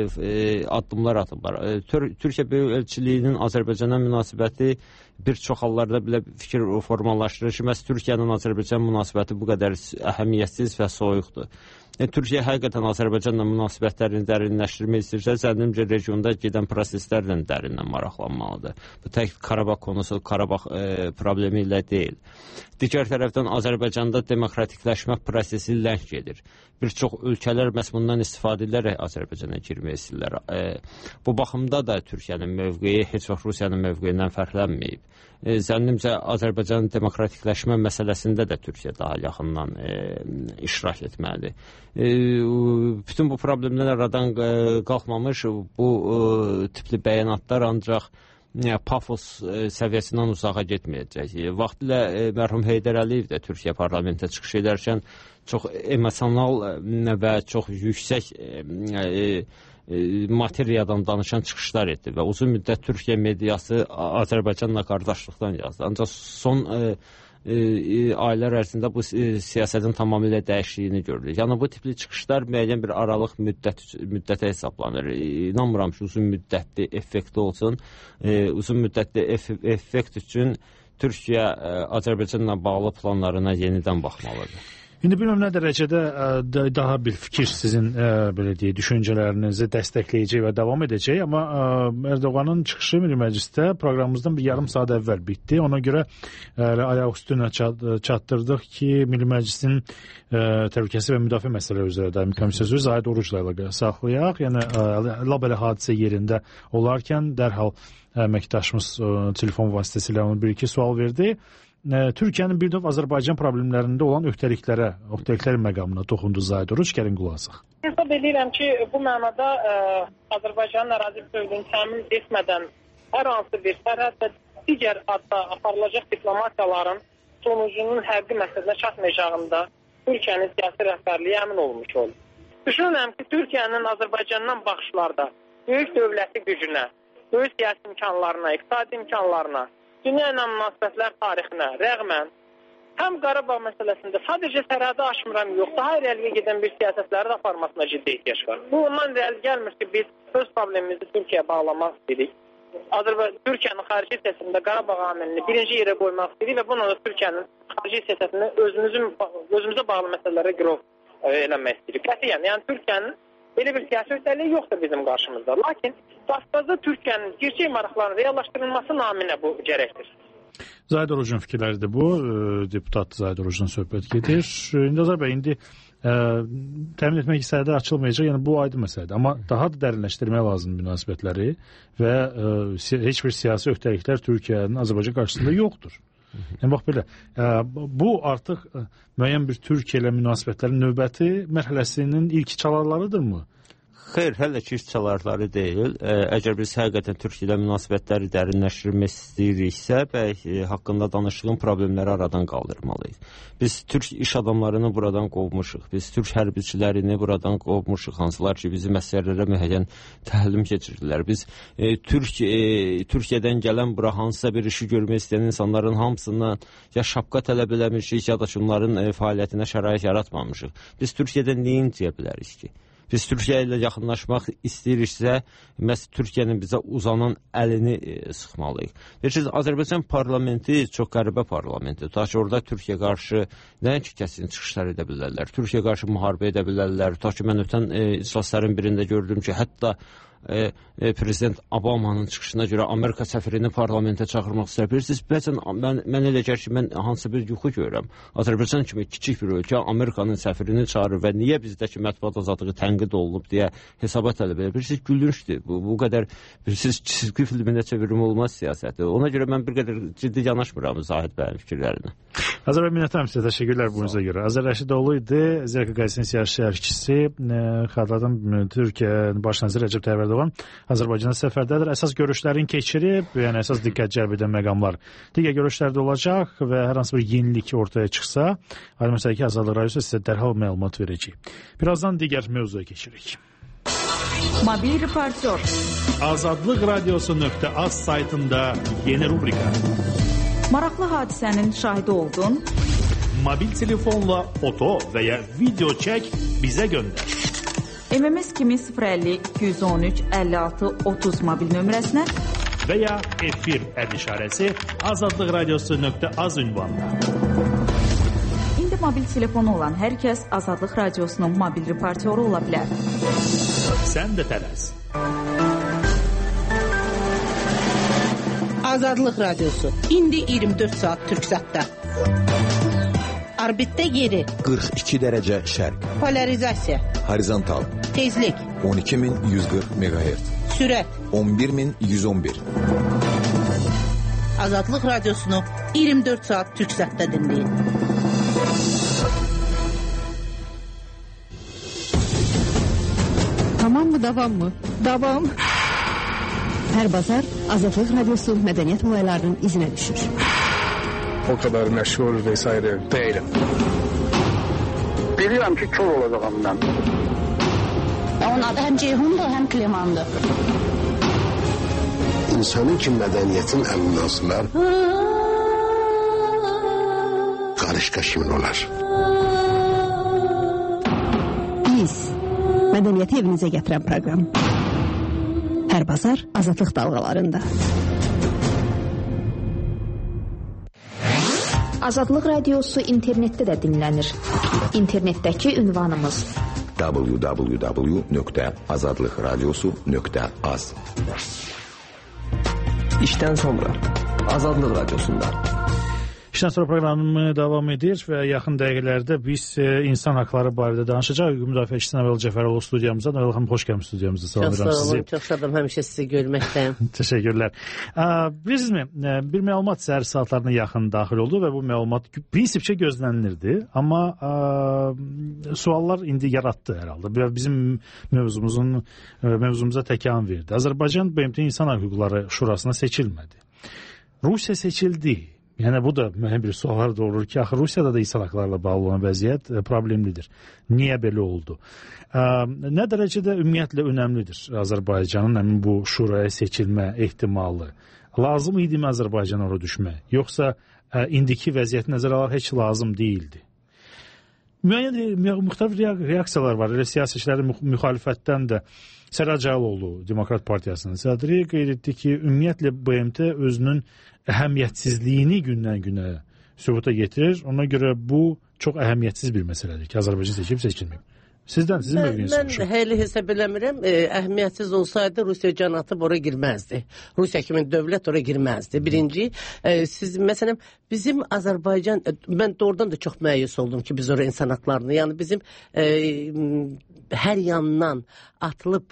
addımlar atıblar. Türkiyə böyük elçiliyinin Azərbaycana münasibəti bir çox hallarda belə fikir formalaşdırır ki, məhz Türkiyənin Azərbaycan münasibəti bu qədər əhəmiyyətsiz və soyuqdur. Türkiyə həqiqətən Azərbaycanla münasibətlərini dərinləşdirmək istəyirsə, zənnimcə regionda gedən proseslərlə dərindən maraqlanmalıdır. Bu tək Qarabağ konusu, Qarabağ problemi ilə deyil. Digər tərəfdən Azərbaycanda demokratikləşmə prosesi ləng gedir. Bir çox ölkələr məhz bundan istifadə edərək Azərbaycana girmək istəyirlər. Bu baxımda da Türkiyənin mövqeyi heç vaxt Rusiyanın mövqeyindən fərqlənməyib. Zənnimcə Azərbaycanın demokratikləşmə məsələsində də Türkiyə daha yaxından iştirak etməlidir. bütün bu problemlər aradan qalxmamış, bu tipli bəyanatlar ancaq pafos səviyyəsindən uzağa getməyəcək. Vaxtilə mərhum Heydər Əliyev də Türkiyə parlamentə çıxış edərkən çox emosional və çox yüksək materiyadan danışan çıxışlar etdi və uzun müddət Türkiyə mediası Azərbaycanla qardaşlıqdan yazdı. Ancaq son aylar ərzində bu siyasətin tamamilə dəyişdiyini görürük. Yəni bu tipli çıxışlar müəyyən bir aralıq müddətə hesablanır. İnanmıram ki, uzun müddətli effektli olsun. Uzun müddətli effekt üçün Türkiyə Azərbaycanla bağlı planlarına yenidən baxmalıdır. İndi bilməm nə dərəcədə daha bir fikir sizin belə deyək, düşüncələrinizi dəstəkləyəcək və davam edəcək, amma Erdoğanın çıxışı Milli Məclisdə proqramımızdan bir yarım saat əvvəl bitdi. Ona görə ayaq üstünə çatdırdıq ki, Milli Məclisin Təhlükəsizlik və Müdafiə məsələləri üzrə daimi komissiyası üzrə Zahid Orucla əlaqə saxlayaq. Yəni belə hadisə yerində olarkən dərhal əməkdaşımız telefon vasitəsilə ona bir-iki sual verdi. Türkiyənin bir növ Azərbaycan problemlərində olan öhdəliklər məqamına toxundu Zahid Oruc. Gəlin qulaq asaq. Hesab edirəm ki, bu mənada Azərbaycanın ərazi bütövlüyünü təmin etmədən hər hansı bir sərhəd və digər adda aparılacaq diplomatiyaların sonucunun hərbi məqsədinə çatmayacağında Türkiyənin siyasi rəhbərliyi əmin olmuş olur. Düşünürəm ki, Türkiyənin Azərbaycandan baxışlarda böyük dövləti gücünə, böyük siyasi imkanlarına, iqtisadi imkanlarına, dünya ilə münasibətlər tarixinə rəğmən həm Qarabağ məsələsində sadəcə sərhədi aşmıram yox, daha irəliyə gedən bir siyasətləri də aparmasına ciddi ehtiyac var. Bu ondan irəli gəlmir ki, biz öz problemimizi Türkiyəyə bağlamaq istəyirik. Türkiyənin xarici siyasətində Qarabağ amilini birinci yerə qoymaq istəyirik və bununla da Türkiyənin xarici siyasətini özümüzə bağlı məsələlərə girov eləmək istəyirik. Qətiyyən, yəni Türkiyənin belə bir siyasi öhdəliyi yoxdur bizim qarşımızda. Lakin başqaca Türkiyənin gerçək maraqlarının reallaşdırılması naminə bu gərəkdir. Zahid Orucun fikirləridir bu. Deputat Zahid Orucun söhbət gedir. İndi Azər bəy, indi təmin etmək hissədə açılmayacaq. Yəni bu aydın məsələdir. Amma daha da dərinləşdirmək lazım münasibətləri və heç bir siyasi öhdəliklər Türkiyənin Azərbaycan qarşısında yoxdur. Yəni bax belə, bu artıq müəyyən bir Türkiyə ilə münasibətlərin növbəti mərhələsinin ilk çalarlarıdırmı? Xeyr, hələ ki ilk çalarları deyil. Əgər biz həqiqətən Türkiyə ilə münasibətləri dərinləşdirmək istəyiriksə, haqqında danışdığım problemləri aradan qaldırmalıyıq. Biz Türk iş adamlarını buradan qovmuşuq. Biz Türk hərbiçilərini buradan qovmuşuq, hansılar ki bizim əsərlərə müəyyən təlim keçirdilər. Biz Türkiyədən gələn bura hansısa bir işi görmək istəyən insanların hamısından ya şapka tələb eləmişik, ya da şunların fəaliyyətinə şərait yaratmamışıq. Biz Türkiyədən nə inciyə bilərik ki? Biz Türkiyə ilə yaxınlaşmaq istəyiriksə, məhz Türkiyənin bizə uzanan əlini sıxmalıyıq. Bilirsiniz, Azərbaycan parlamenti çox qəribə parlamentdir. Ta ki, orada Türkiyə qarşı nəinki kəsin çıxışlar edə bilərlər, Türkiyə qarşı müharibə edə bilərlər. Ta ki, mən ötən iclasların birində gördüm ki, hətta Prezident Obamanın çıxışına görə Amerika səfirini parlamentə çağırmaq istəyir. Bilirsiniz, bəzən mən elə gəlir ki, mən hansı bir yuxu görürəm. Azərbaycan kimi kiçik bir ölkə Amerikanın səfirini çağırır və niyə bizdəki mətbuat azadlığı tənqid olunub deyə hesabat tələb edir. Bilirsiniz, gülünçdür. Bu qədər, bilirsiniz, çizgi filminə çevirim olmaz siyasəti. Ona görə mən bir qədər ciddi yanaşmıram Zahid bəyin fikirlərinə. Azər bəy, minnətdaram sizə, təşəkkürlər bunuza görə. Azər Rəşidoğlu idi, ZRK qəzetinin siyasi şərhçisi. Xatırladım, Türkiyə Baş naziri Rəcəb Tayyib Ərdoğan Azərbaycana səfərdədir. Əsas görüşlərin keçirib, yəni əsas diqqət cəlb edən məqamlar digər görüşlərdə olacaq və hər hansı bir yenilik ortaya çıxsa, aydın məsələ ki, Azadlıq Radiosu sizə dərhal məlumat verəcək. Birazdan digər mövzuya keçirik. Mobil reportyor. Azadlıq Radiosu.az saytında yeni rubrika. Maraqlı hadisənin şahidi oldun. Mobil telefonla foto və ya video çək, bizə göndər. MMS kimi 050-213-56-30 mobil nömrəsinə və ya efir işarəsi Azadlıq Radiosu.az ünvanına. İndi mobil telefonu olan hər kəs Azadlıq Radiosunun mobil reportyoru ola bilər. Sən də tələs. Azadlıq Radiosu. İndi 24 saat Türksatda. Orbitdə yeri. 42 dərəcə şərq. Polarizasiya. Horizontal. Tezlik. 12140 MHz. Sürət. 11111. Azadlıq Radiosunu 24 saat Türksatda dinləyin. Tamam mı, davam mı? Davam. Hər bazar Azadlıq Radiosu mədəniyyət olaylarının izinə düşür. O kadar meşhur vesaire değilim. Biliyorum ki kör olacağım ben. Onun adı hem Ceyhun'dur hem Kliman'dır. İnsanın ki mədəniyyətin əminasılar qarışqa kimin olar? Biz mədəniyyəti evinizə gətirən proqram. Hər bazar Azadlıq dalğalarında. Azadlıq Radiosu internetdə də dinlənir. İnternetdəki ünvanımız www.azadlıqradiosu.az. İşdən sonra Azadlıq Radiosunda. İşdən sonra proqramımız davam edir və yaxın dəqiqələrdə biz insan haqları barədə danışacaq. Hüquq müdafiəçisi Nəvəl Cəfəroğlu studiyamıza. Nəvəl xanım, xoş gəlmişsiniz studiyamıza. Çox sağ olun, çox şadam həmişə sizi görməkdəyim. Təşəkkürlər. Bilirsizmi, bir məlumat səhər saatlarına yaxın daxil oldu və bu məlumat prinsipcə gözlənilirdi. Amma suallar indi yaratdı hər halda. Bizim mövzumuza təkan verdi. Azərbaycan BMT İnsan Hüquqları Şurasına seçilmədi. Rusiya seçildi. Yəni bu da mühüm bir suallar doğurur ki, axı Rusiyada da insan haqlarla bağlı olan vəziyyət problemlidir. Niyə belə oldu? Nə dərəcədə ümumiyyətlə önəmlidir Azərbaycanın bu şuraya seçilmə ehtimalı? Lazım idi mi Azərbaycan ora düşmək? Yoxsa indiki vəziyyət nəzərə alaraq heç lazım deyildi? Müxtəlif reaksiyalar var. Elə siyasətçilərin müxalifətdən də Sərhəd Cəloğlu Demokrat Partiyasının sədri qeyd etdi ki, ümumiyyətlə BMT özünün əhəmiyyətsizliyini gündən-günə sübuta getirir. Ona görə bu çox əhəmiyyətsiz bir məsələdir ki, Azərbaycan seçilməyib. Sizin mövqeyiniz soruşum. Mən hələ hesab eləmirəm. Əhəmiyyətsiz olsaydı Rusiya can atıb ora girməzdi. Rusiya kimi dövlət ora girməzdi. Birinci, siz məsələn bizim Azərbaycan, mən doğrudan da çox məyus oldum ki, biz ora insan haqlarını, yəni bizim hər yandan atılıb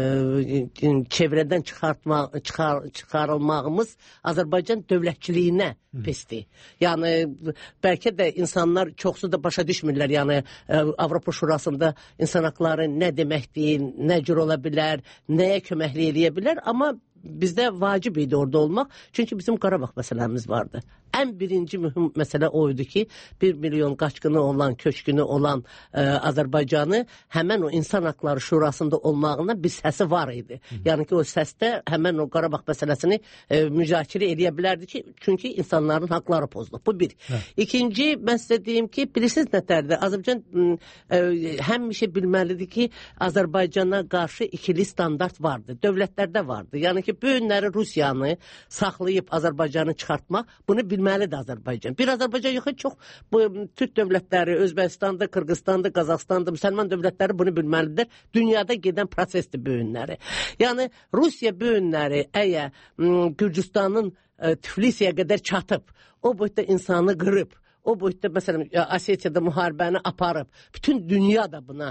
çevrədən çıxarılmağımız Azərbaycan dövlətçiliyinə pisdir. Yəni bəlkə də insanlar çoxsu da başa düşmürlər. Yəni Avropa Şurasında insan haqları nə deməkdir, nə cür ola bilər, nəyə köməklik eləyə bilər, amma bizdə vacib idi orada olmaq. Çünki bizim Qarabağ məsələmiz vardı. Ən birinci mühüm məsələ oydu ki, 1 milyon qaçqını olan, köçkünü olan Azərbaycanı həmən o insan haqları şurasında olmağına bir səsi var idi. Yəni ki, o səsdə həmən o Qarabağ məsələsini müzakirə eləyə bilərdi ki, çünki insanların haqları pozulub. Bu bir. İkinci, mən sizə deyim ki, bilirsiniz nətərdir? Azərbaycan həmişə bilməlidir ki, Azərbaycana qarşı ikili standart vardı. Dövlətlərdə vardı. Yəni ki, bu günləri Rusiyanı saxlayıb Azərbaycanı çıxartmaq, bunu bilməlidir Azərbaycan. Bir Azərbaycan yox, çox Türk dövlətləri, Özbəkistan'da, Qırğızstan'da, Qazaxstan'da, müsəlman dövlətləri bunu bilməlidir. Dünyada gedən prosesdir bu günləri. Yəni, Rusiya bu günləri əgər Gürcüstanın Tiflisiyə qədər çatıb, o boyutda insanı qırıb, o boyutda məsələn Asetiyada müharibəni aparıb, bütün dünya da buna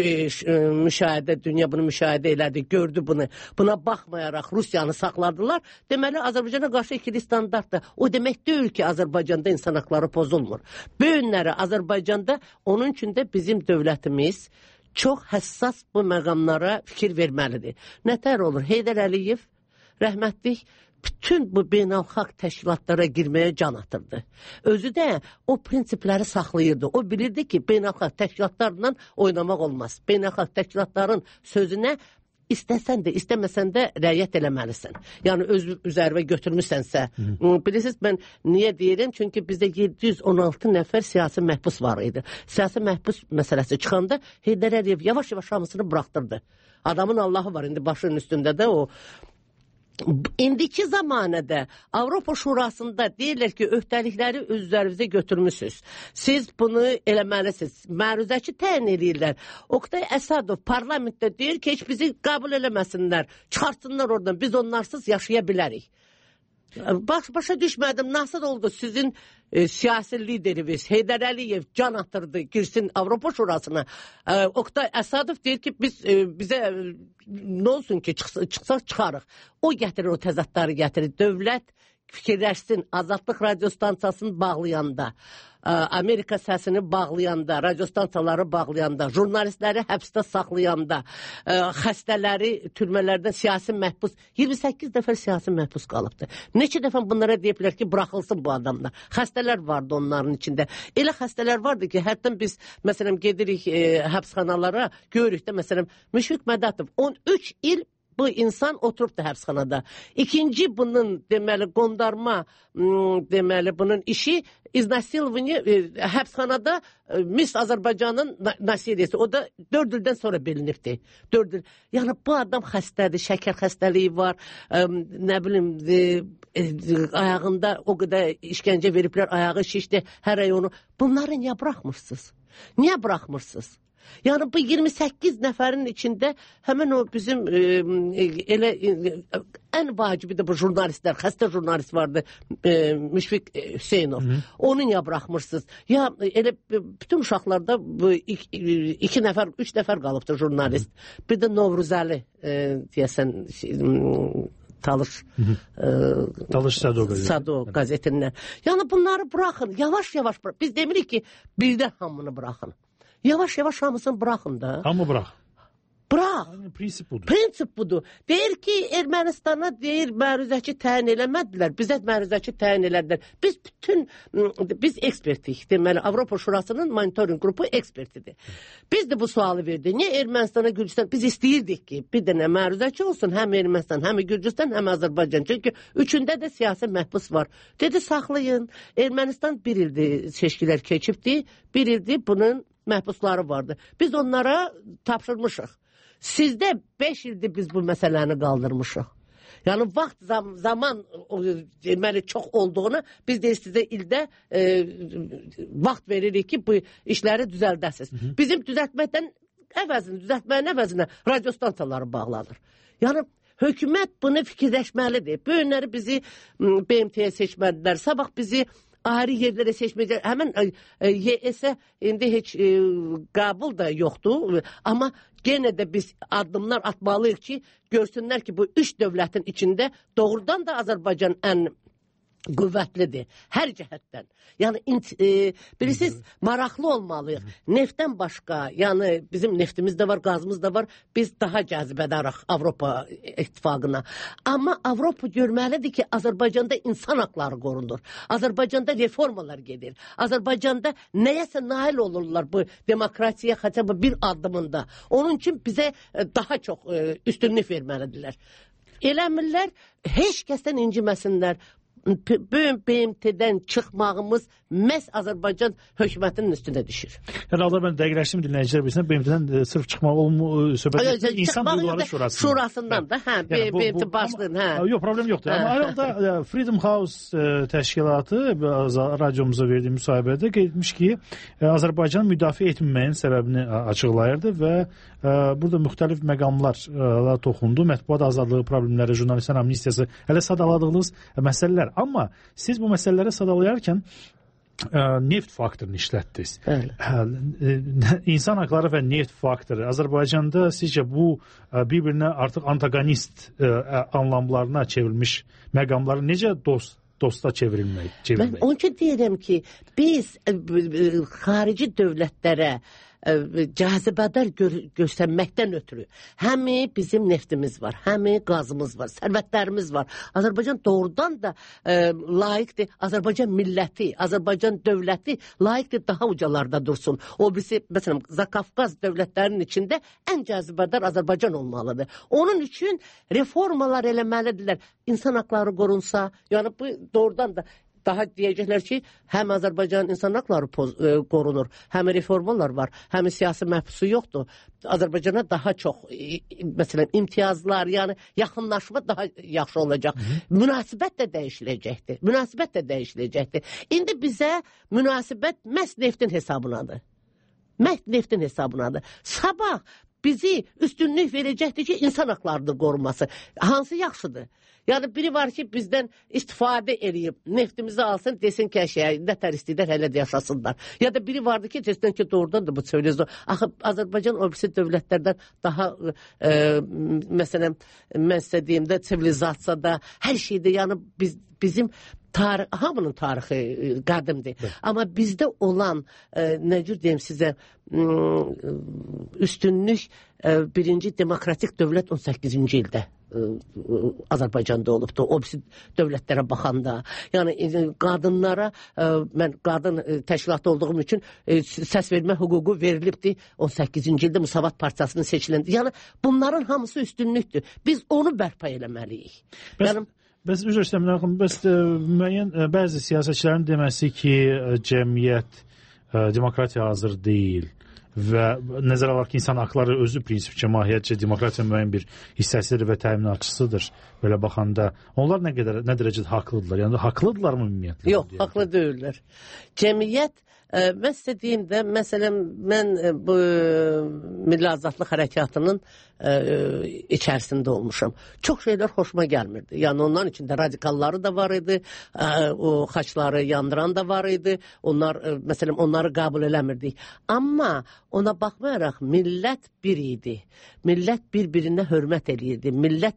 dünya bunu müşahidə elədi, gördü bunu. Buna baxmayaraq Rusiyanı saxladılar. Deməli, Azərbaycana qarşı ikili standartdır. O demək deyil ki, Azərbaycanda insan haqları pozulmur. Bu günləri Azərbaycanda, onun üçün də bizim dövlətimiz çox həssas bu məqamlara fikir verməlidir. Nətər olur? Heydər Əliyev, rəhmətlik, bütün bu beynəlxalq təşkilatlara girməyə can atırdı. Özü də o prinsipləri saxlayırdı. O bilirdi ki, beynəlxalq təşkilatlarla oynamaq olmaz. Beynəlxalq təşkilatların sözünə istəsən də, istəməsən də rəayət eləməlisən. Yəni, öz üzərvə götürmüsənsə. Bilirsiniz, mən niyə deyirəm? Çünki bizdə 716 nəfər siyasi məhbus var idi. Siyasi məhbus məsələsi çıxanda Heydər Əliyev yavaş-yavaş hamısını buraxdırdı. Adamın Allahı var indi başının üstündə də o. İndiki zamanədə Avropa Şurasında deyirlər ki, öhdəlikləri öz üzərinizə götürmüsünüz. Siz bunu eləməlisiniz. Məruzəçi təyin edirlər. Oqtay Əsadov parlamentdə deyir ki, heç bizi qəbul eləməsinlər. Çıxartsınlar oradan. Biz onlarsız yaşaya bilərik. Başa düşmədim. Nasıl oldu sizin siyasi liderimiz Heydər Əliyev can atırdı, girsin Avropa Şurasına. Oqtay Əsadov deyir ki, bizə nə olsun ki, çıxsaq çıxarıq. O gətirir, o təzadları gətirir. Dövlət fikirləşsin, Azadlıq Radio stansiyasını bağlayanda. Amerika səsini bağlayanda, radiostansiyaları bağlayanda, jurnalistləri həbsdə saxlayanda, xəstələri türmələrdən siyasi məhbus, 28 dəfə siyasi məhbus qalıbdır. Neçə dəfə bunlara deyiblər ki, buraxılsın bu adamlar. Xəstələr vardı onların içində. Elə xəstələr vardı ki, hərdən biz, məsələn, gedirik həbsxanalara, görürük də, məsələn, Müşfiq Mədətov 13 il bu insan oturubdu həbsxanada. İkinci bunun, deməli, qondarma, deməli, bunun işi iznasilovani həbsxanada Miss Azərbaycanın nasiriyesi. O da 4 ildən sonra bilinibdi. 4 il. Yəni, bu adam xəstədir, şəkər xəstəliyi var, nə bilim, ayağında o qədər işgəncə veriblər, ayağı şişdi, hər ay onu. Bunları niyə buraxmırsınız? Niyə buraxmırsınız? Yəni bu 28 nəfərin içində həmin o bizim elə ən vacibi də bu jurnalistlər, xəstə jurnalist vardı, Müşfiq Hüseynov. Onu niyə buraxmırsınız? Ya elə bütün uşaqlarda bu 2 nəfər, 3 nəfər qalıbdır jurnalist. Bir də Novruzəli deyəsən Talış Sado qazetindən. Yəni bunları buraxın, yavaş-yavaş buraxın. Biz demirik ki, birdən hamını buraxın. Yavaş-yavaş hamısını buraxın da. Hamı burax. Bırax. Prinsip budur. Prinsip budur. Deyir ki, Ermənistana deyir, məruzəçi təyin eləmədilər. Bizə məruzəçi təyin elədilər. Biz ekspertik. Deməli, Avropa Şurasının monitoring qrupu ekspertidir. Biz də bu sualı verdik. Niyə Ermənistana, Gürcistan? Biz istəyirdik ki, bir dənə məruzəçi olsun. Həm Ermənistan, həm Gürcistan, həm Azərbaycan. Çünki üçündə də siyasi məhbus var. Dedi, saxlayın. Ermənistan 1 ildir seçkilər keçibdi. 1 ildir bunun məhbusları vardı. Biz onlara tapşırmışıq. Sizdə 5 ildir biz bu məsələni qaldırmışıq. Yəni, vaxt, zaman deməli, çox olduğunu biz də sizə ildə vaxt veririk ki, bu işləri düzəldəsiniz. Bizim düzəltməyin əvəzinə radiostansiyaları bağlanır. Yəni, hökumət bunu fikirləşməlidir. Bu önləri bizi BMT-yə seçmədilər. Sabah bizi ayrı yerlərə seçməyəcək. Həmin YS indi heç qəbul da yoxdur. Amma yenə də biz addımlar atmalıyıq ki, görsünlər ki, bu 3 dövlətin içində doğrudan da Azərbaycan ən qüvvətlidir. Hər cəhətdən. Yəni, bilirsiniz, maraqlı olmalıyıq. Neftdən başqa, yəni bizim neftimiz də var, qazımız da var. Biz daha cəzibədarıq Avropa İttifaqına. Amma Avropa görməlidir ki, Azərbaycanda insan haqları qorunur. Azərbaycanda reformalar gedir. Azərbaycanda nəyəsə nail olurlar bu demokrasiya xəcə bir addımında. Onun üçün bizə daha çox üstünlük verməlidirlər. Eləmirlər, heç kəsdən inciməsinlər. BMT-dən çıxmağımız məhz Azərbaycan hökumətinin üstünə düşür. Herhalde ben dəqiqləşdim dinləyicilər bilsin, BMT-dən sırf çıxmaq söhbət İnsan Hüquqları Şurasından da, BMT başlığın. Yox, problem yoxdur. Amma herhalde Freedom House təşkilatı radiomuza verdiyi müsahibədə qeyd etmiş ki, Azərbaycan müdafiə etməməyin səbəbini açıqlayırdı və burada müxtəlif məqamlar toxundu. Mətbuat azadlığı problemləri, jurnalistlərin amnistiyası, hələ sadaladığınız məsələlər. Amma siz bu məsələləri sadalayarkən neft faktorunu işlətdiniz. İnsan haqları və neft faktoru Azərbaycanda sizcə bu bir-birinə artıq antagonist anlamlarına çevrilmiş məqamları necə dosta çevrilmək? Mən onun üçün deyirəm ki, biz xarici dövlətlərə cazibədar göstərməkdən ötürü həmi bizim neftimiz var, həmi qazımız var, sərvətlərimiz var. Azərbaycan doğrudan da layiqdir, Azərbaycan milləti, Azərbaycan dövləti layiqdir daha ucalarda dursun. O birisi, məsələn, Zakafqaz dövlətlərinin içində ən cazibədar Azərbaycan olmalıdır. Onun üçün reformalar eləməlidirlər. İnsan haqları qorunsa, yəni bu doğrudan da daha deyəcəklər ki, həm Azərbaycanın insan haqları qorunur, həm reformalar var, həm siyasi məhbusu yoxdur. Azərbaycana daha çox, məsələn, imtiyazlar, yəni yaxınlaşma daha yaxşı olacaq. Münasibət də dəyişiləcəkdir. Münasibət də dəyişiləcəkdir. İndi bizə münasibət məhz neftin hesabınadır. Məhz neftin hesabınadır. Sabah bizi üstünlük verəcəkdir ki, insan haqlarının qorunması. Hansı yaxşıdır? Yəni, biri var ki, bizdən istifadə edib, neftimizi alsın, desin ki, nətər istəyirlər, hələ də yaşasınlar. Ya da biri vardı ki, desin ki, doğrudan da bu söylüyoruz. Axı, Azərbaycan o birisi dövlətlərdən daha, məsələn, mən sizə deyim də, sivilizasiyada, hər şeydə, yəni bizim hamının tarixi qədimdir. Amma bizdə olan, nə cür deyim sizə, üstünlük birinci demokratik dövlət 18-ci ildə Azərbaycanda olubdur. O birisi dövlətlərə baxanda. Yəni, qadınlara, mən qadın təşkilatı olduğum üçün səs vermə hüququ verilibdir 18-ci ildə Müsavat Partiyasının seçiləndə. Yəni, bunların hamısı üstünlükdür. Biz onu bərpa eləməliyik. Bəs üzr istəyirəm, müəyyən bəzi siyasətçilərin deməsi ki, cəmiyyət demokratiya hazır deyil və nəzərə alaq ki, insan haqları özü prinsipcə, mahiyyətcə demokratiya müəyyən bir hissəsidir və təminatçısıdır. Belə baxanda, onlar nə dərəcədə haqlıdırlar? Yəni, haqlıdırlar mı ümumiyyətlə? Yox, haqlı deyirlər. Cəmiyyət, mən sizə deyim də, məsələn, mən bu Milli Azadlıq Hərəkatının içərisində olmuşam. Çox şeylər xoşuma gəlmirdi. Yəni, onların içində radikalları da var idi, o xaçları yandıran da var idi. Onlar, məsələn, onları qəbul eləmirdik. Amma ona baxmayaraq, millət bir idi. Millət bir-birinə hörmət eləyirdi. Millət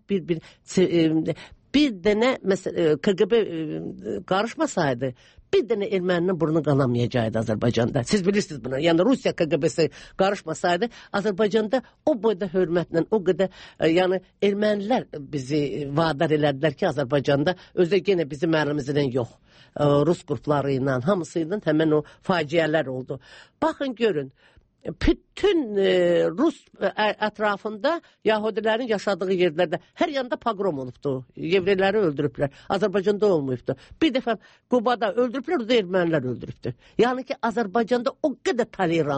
bir dənə, məsələn, KGB qarışmasaydı, bir dənə erməninin burnu qanamayacaqdı Azərbaycanda. Siz bilirsiniz bunu. Yəni, Rusiya KGB-si qarışmasaydı, Azərbaycanda o boyda hörmətlə, o qədər, yəni, ermənilər bizi vadar elədilər ki, Azərbaycanda özə yenə bizim əlimizdən yox. Rus qrupları ilə, hamısı ilə həmən o faciələr oldu. Baxın, görün. Bütün Rus ətrafında Yahudilərin yaşadığı yerlərdə hər yanda pogrom olubdu. Yevreləri öldürüblər. Azərbaycanda olmayıbdı. Bir dəfə Qubada öldürüblər, o da ermənilər öldürübdü. Yəni ki, Azərbaycanda o qədər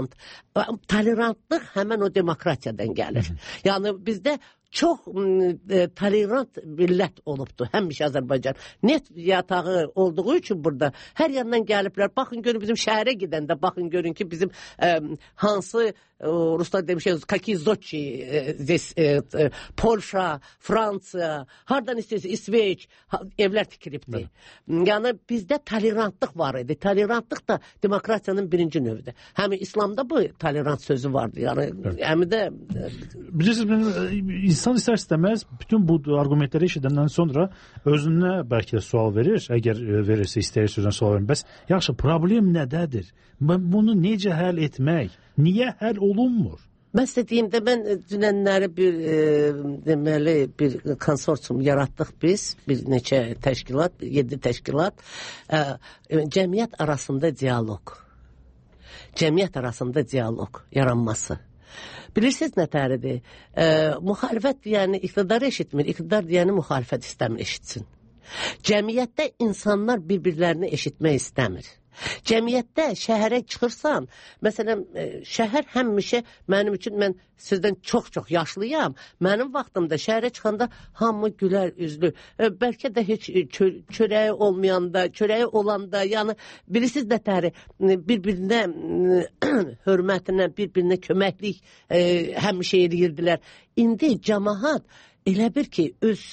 tolerantlıq həmən o demokratiyadan gəlir. Yəni bizdə çox tolerant millət olubdu, həmişə Azərbaycan. Net yatağı olduğu üçün burada hər yandan gəliblər. Baxın, görün, bizim şəhərə gedəndə, baxın, görün ki, bizim hansı Ruslar demişək, какие зодчи здесь, Polşa, Fransiya, hardan istəyirsə, İsveç, evlər tikilibdir. Yəni, bizdə tolerantlıq var idi. Tolerantlıq da demokratiyanın birinci növüdür. Həmi İslamda bu tolerant sözü vardı. Yəni, həmi də... Bilirsiniz, insan istər-istəməz bütün bu argumentləri eşidəndən sonra özünə bəlkə də sual verir. Əgər verirsə, istəyir sözünə sual verir. Bəs, yaxşı, problem nədədir? Bunu necə həll etmək? Niyə həll olunmur? Mən sizə deyim də, mən dünənləri deməli, bir konsorsium yaratdıq biz, bir neçə təşkilat, 7 təşkilat, cəmiyyət arasında dialoq. Cəmiyyət arasında dialoq yaranması. Bilirsiniz nə təridir? Müxalifət deyəni iqtidarı eşitmir, iqtidar deyəni müxalifət istəmir eşitsin. Cəmiyyətdə insanlar bir-birlərini eşitmək istəmir. Cəmiyyətdə şəhərə çıxırsan, məsələn, şəhər həmişə mənim üçün, mən sizdən çox-çox yaşlıyam, mənim vaxtımda şəhərə çıxanda hamı gülər üzlü, bəlkə də heç çörəyi olmayanda, çörəyi olanda, yəni bilirsiniz nə təri, bir-birinə hörmətinə, bir-birinə köməklik həmişə eləyirdilər. İndi cəmaat elə bir ki, öz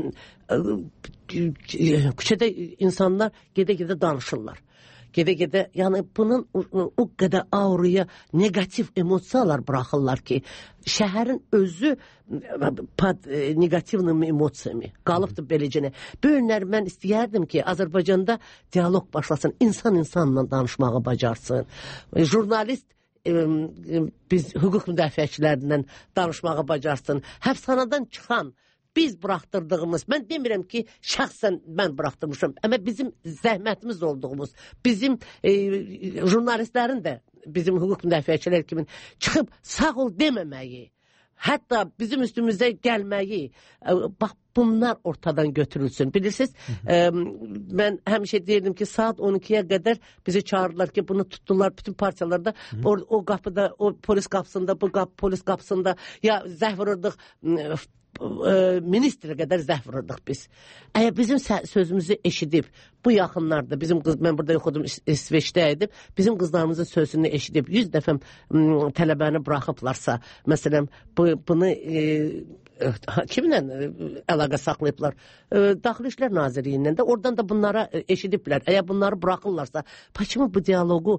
küçədə insanlar gedə-gedə danışırlar. Gedə-gedə, yəni bunun o qədər auraya negativ emosiyalar buraxırlar ki, şəhərin özü negativnimi emosiyami qalıbdır beləcənə. Böyünlər mən istəyərdim ki, Azərbaycanda dialoq başlasın, insan insanla danışmağı bacarsın. Jurnalist biz hüquq müdafiəçilərindən danışmağı bacarsın. Həbsxanadan çıxan biz buraxdırdığımız, mən demirəm ki, şəxsən mən buraxdırmışam, amma bizim zəhmətimiz olduğumuz, bizim jurnalistlərin də, bizim hüquq müdafiəçilər kimi çıxıb sağ ol deməməyi, hətta bizim üstümüzə gəlməyi, bax, bunlar ortadan götürülsün. Bilirsiniz, mən həmişə deyirdim ki, saat 12-yə qədər bizi çağırdılar ki, bunu tutdular bütün partiyalarda, o qapıda, o polis qapısında, bu polis qapısında, ya zəh vururdıq, ministrə qədər zəh vururdıq biz. Əgər bizim sözümüzü eşidib, bu yaxınlarda, mən burada yoxudum, İsveçdə idim, bizim qızlarımızın sözünü eşidib, 100 dəfə tələbəni buraxıblarsa, məsələn, bunu kimlə əlaqə saxlayıblar? Daxili İşlər Nazirliyindən də, oradan da bunlara eşidiblər. Əgər bunları buraxırlarsa, kimi bu dialoqu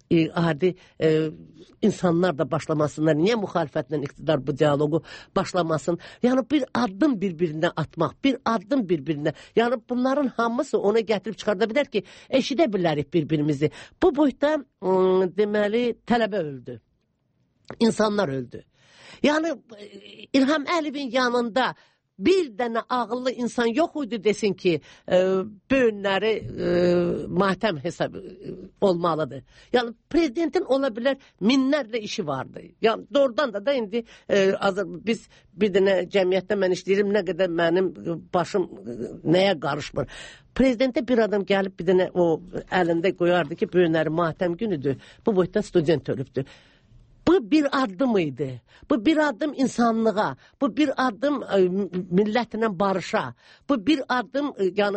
adi insanlar da başlamasınlar. Niyə müxalifətlə iqtidar bu dialoqu başlamasın? Yəni bir addım bir-birinə atmaq, bir addım bir-birinə. Yəni bunların hamısı ona gətirib çıxarda bilər ki, eşidə bilərik bir-birimizi. Bu boyda deməli tələbə öldü. İnsanlar öldü. Yəni İlham Əliyevin yanında bir dənə ağıllı insan yox idi desin ki, böyünləri matəm hesab olmalıdır. Yəni prezidentin ola bilər minlərlə işi vardı. Yəni doğrudan da indi biz bir dənə cəmiyyətdə mən işləyirəm, nə qədər mənim başım nəyə qarışmır. Prezidentə bir adam gəlib bir dənə o əlində qoyardı ki, böyünləri matəm günüdür. Bu boyda student ölübdür. Bu bir addım idi. Bu bir addım insanlığa. Bu bir addım millətlə barışa. Bu bir addım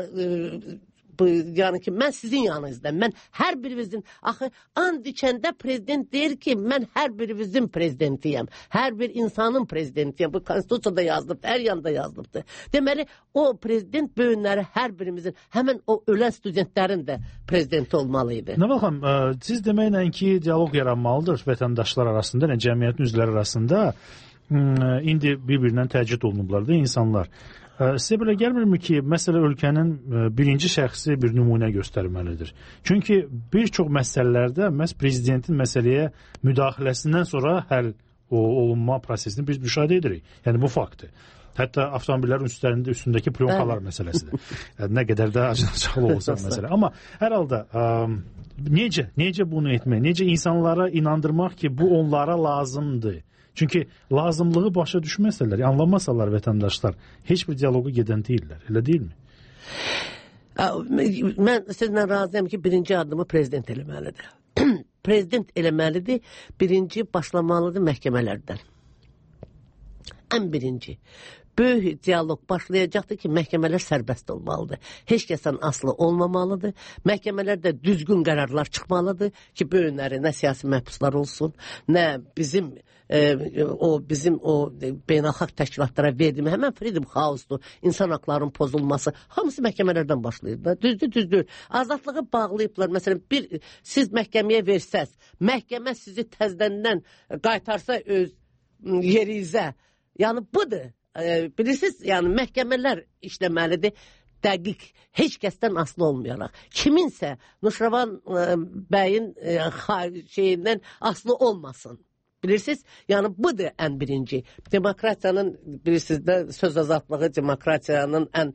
yəni ki, mən sizin yanınızdayım. Mən hər birinizin, axı, and içəndə prezident deyir ki, mən hər birinizin prezidentiyəm. Hər bir insanın prezidentiyəm. Bu konstitusiyada yazılıbdır, hər yanda yazılıbdır. Deməli, o prezident böyünləri hər birimizin, həmin o ölən studentlərin də prezidenti olmalıydı. Nə baxım, siz deməklə ki, dialoq yaranmalıdır vətəndaşlar arasında, cəmiyyətin üzvləri arasında indi bir-birindən təcrid olunublar da insanlar. Sizə belə gəlmirmi ki, məsələ ölkənin birinci şəxsi bir nümunə göstərməlidir? Çünki bir çox məsələlərdə məhz prezidentin məsələyə müdaxiləsindən sonra həll olunma prosesini biz müşahidə edirik. Yəni bu faktdır. Hətta avtomobillərin üstündəki plyonkalar məsələsidir. Nə qədər də acınacaqlı olsa məsələ. Amma hər halda necə bunu etmək? Necə insanlara inandırmaq ki, bu onlara lazımdır? Çünki lazımlığı başa düşməsələr, anlamasalar vətəndaşlar heç bir dialoqa gedən deyirlər, elə deyilmi? Mən sizinlə razıyam ki, birinci addımı prezident eləməlidir. Prezident eləməlidir, birinci başlamalıdır məhkəmələrdən. Ən birinci. Böyük diyaloq başlayacaqdır ki, məhkəmələr sərbəst olmalıdır. Heç kəsən asılı olmamalıdır. Məhkəmələrdə düzgün qərarlar çıxmalıdır ki, böyünləri nə siyasi məhbuslar olsun, nə bizim beynəlxalq təşkilatlara verdiyim həmən Freedom House-dur, insan haqlarının pozulması, hamısı məhkəmələrdən başlayır da. Düzdür. Azadlığı bağlayıblar. Məsələn, siz məhkəməyə versəz, məhkəmə sizi təzədən qaytarsa öz yerinizə. Yəni budur. Bilirsiniz, yəni məhkəmələr işləməlidir, dəqiq, heç kəsdən asılı olmayaraq. Kiminsə Nuşravan bəyin şeyindən asılı olmasın. Bilirsiniz, yəni budur ən birinci. Demokratiyanın, bilirsiniz də, söz azadlığı demokratiyanın ən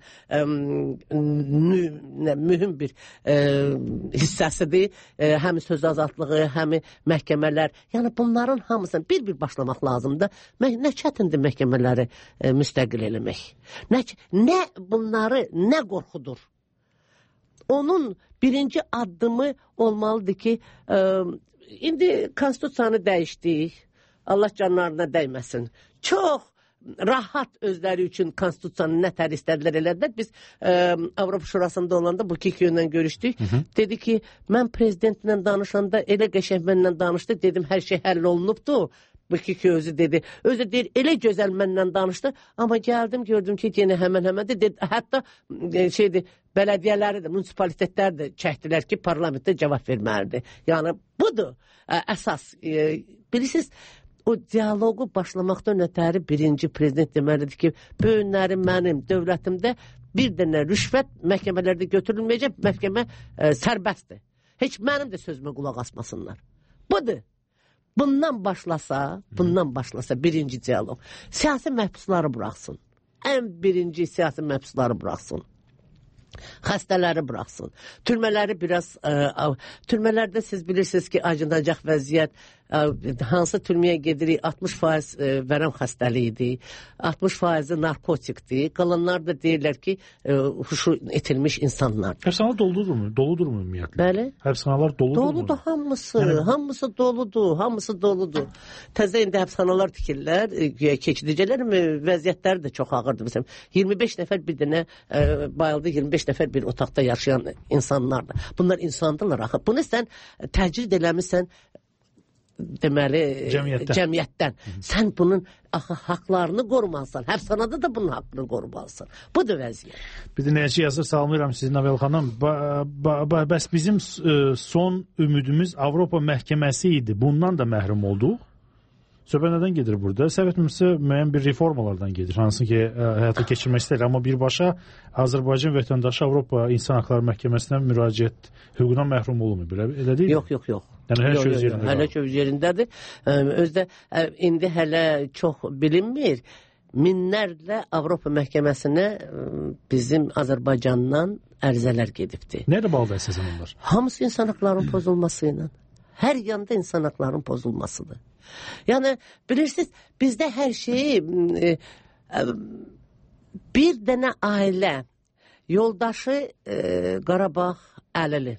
mühüm bir hissəsidir. Həm söz azadlığı, həm məhkəmələr. Yəni bunların hamısını bir-bir başlamaq lazımdır. Nə çətindir məhkəmələri müstəqil eləmək? Nə bunları, nə qorxudur? Onun birinci addımı olmalıdır ki, İndi konstitusiyanı dəyişdik, Allah canlarına dəyməsin. Çox rahat özləri üçün konstitusiyanı nətər istədilər elədilər. Biz Avropa Şurasında olanda bu iki yöndən görüşdük. Dedi ki, mən prezidentlə danışanda elə qəşəng mənlə danışdı, dedim hər şey həll olunubdu. Bu iki özü dedi. Özü deyir, elə gözəl mənlə danışdı, amma gəldim, gördüm ki, yenə həmən-həməndir. Hətta bələdiyyələri də, munisipalitetlər də çəkdilər ki, parlamentdə cavab verməlidir. Yəni, budur əsas. Bilirsiniz, o dialogu başlamaqdan ötəri birinci prezident deməlidir ki, böyünlərim mənim dövlətimdə bir dənə rüşvət məhkəmələrdə götürülməyəcək, məhkəmə sərbəstdir. Heç mənim də sözümə qulaq asmasınlar. Budur. Bundan başlasa birinci diyalog. Siyasi məhbusları buraxsın. Ən birinci siyasi məhbusları buraxsın. Xəstələri buraxsın. Türmələri biraz, türmələrdə siz bilirsiniz ki, acınacaq vəziyyət, hansı türməyə gedirik, 60% vərəm xəstəliyidir, 60% narkotikdir. Qalanlar da deyirlər ki, huşu itilmiş insanlar. Həbsxanalar doludurmu ümumiyyətlə? Bəli. Həbsxanalar doludurmu? Doludur hamısı doludur. Təzə indi həbsxanalar tikirlər, keçidicələr vəziyyətləri də çox ağırdır. Məsələn, 25 nəfər bir dənə bayıldı, 25 nəfər bir otaqda yaşayan insanlardır. Bunlar insandırlar axı. Bunu sən təcrid eləmişsən, deməli cəmiyyətdən. Sən bunun haqlarını qorumalısan. Həbsxanada da bunun haqqını qorumalısan. Bu da vəziyyət. Bir dinləyici yazır, salamlayıram sizi Navel xanım. Bəs bizim son ümidimiz Avropa məhkəməsi idi. Bundan da məhrum olduq. Söhbət nədən gedir burada? Səbətimizsə müəyyən bir reformalardan gedir. Hansı ki, həyata keçirmək istəyir. Amma birbaşa Azərbaycan vətəndaşı Avropa İnsan Haqları Məhkəməsinə müraciət hüququna məhrum olunmur. Elə deyil mi? Yox. Yəni hər şey öz yerində. Hələ ki öz yerindədir. Özdə indi hələ çox bilinmir. Minlərlə Avropa məhkəməsinə bizim Azərbaycandan ərizələr gedibdir. Nədə bağlı əsasən onlar? Hamısı insan haqlarının pozulması ilə. Hər yanda insan haqlarının pozulmasıdır. Yəni bilirsiniz, bizdə hər şeyi bir dənə ailə yoldaşı Qarabağ Əlili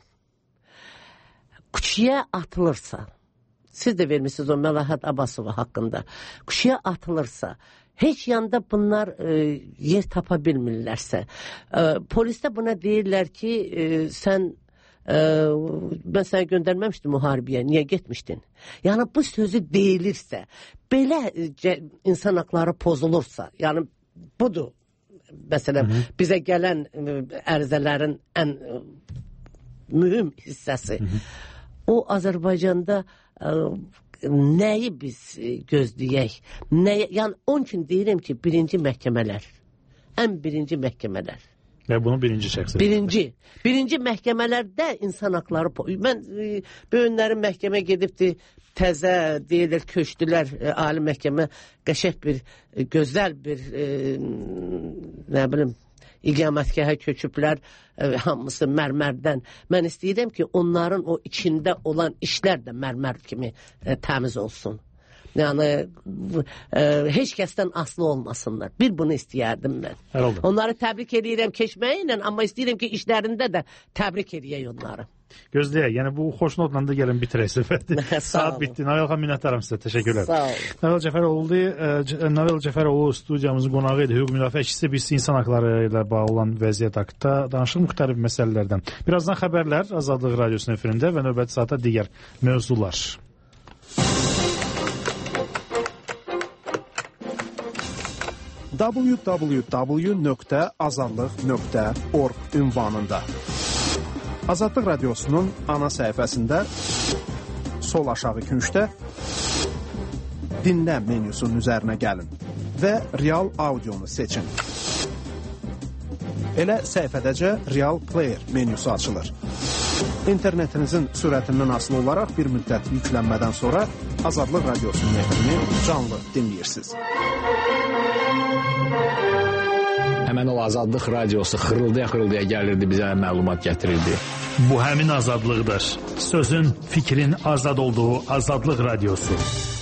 küçüyə atılırsa, siz də vermişsiniz o Məlahət Abbasova haqqında, küçüyə atılırsa, heç yanda bunlar yer tapa bilmirlərsə, polisdə buna deyirlər ki, sən mən səni göndərməmişdim müharibəyə, niyə getmişdin? Yəni bu sözü deyilirsə, belə insan haqları pozulursa, yəni budur, məsələn, bizə gələn ərizələrin ən mühüm hissəsi. O Azərbaycanda nəyi biz gözləyək? Yəni onun üçün deyirəm ki, birinci məhkəmələr, ən birinci məhkəmələr. Və bunu birinci şəxs. Birinci məhkəmələrdə insan haqları... Mən böyünlərin məhkəmə gedibdir, təzə deyilir, köçdülər, ali məhkəmə, qəşəng bir, gözəl bir, nə bilim, iqamətgahə köçüblər, hamısı mərmərdən. Mən istəyirəm ki, onların o içində olan işlər də mərmər kimi təmiz olsun. Yəni, heç kəsdən asılı olmasınlar. Bir bunu istəyərdim mən. Onları təbrik edirəm keçməyinlə, amma istəyirəm ki, işlərində də təbrik edəyək onları. Gözləyək, yəni bu xoş notla da gəlin bitirək söhbəti. Saat bitdi. Navel xanım, minnətdaram sizə. Təşəkkürlər. Navel Cəfəroğlu studiyamızın qonağı idi. Hüquq müdafiəçisi, biz insan haqları ilə bağlı olan vəziyyət haqqında danışıq müxtəlif məsələlərdən. Birazdan xəbərlər Azadlıq Radiosunun efirində və növbəti saata digər mövzular. www.azadlıq.org ünvanında Azadlıq Radiosunun ana səhifəsində sol aşağı küncdə dinlə menyusunun üzərinə gəlin və real audionu seçin. Elə səhifədəcə Real Player menyusu açılır. İnternetinizin sürətindən asılı olaraq bir müddət yüklənmədən sonra Azadlıq Radiosunun efrini canlı dinləyirsiniz. Həmən o Azadlıq Radiosu xırıldaya gəlirdi, bizə məlumat gətirirdi. Bu həmin azadlıqdır. Sözün, fikrin azad olduğu Azadlıq Radiosu.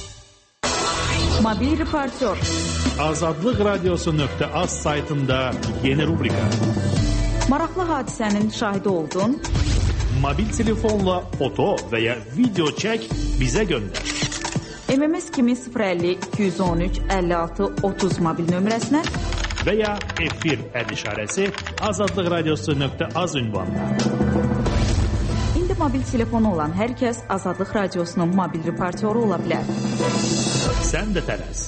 Mobil reportör. Azadlıqradiosu.az saytında yeni rubrika. Maraqlı hadisənin şahidi oldun. Mobil telefonla foto və ya video çək, bizə göndər. MMS kimi 050-213-56-30 mobil nömrəsinə və ya efir işarəsi azadlıqradiosu.az ünvanına. İndi mobil telefonu olan hər kəs Azadlıq Radiosunun mobil reportyoru ola bilər. Sən də tələs.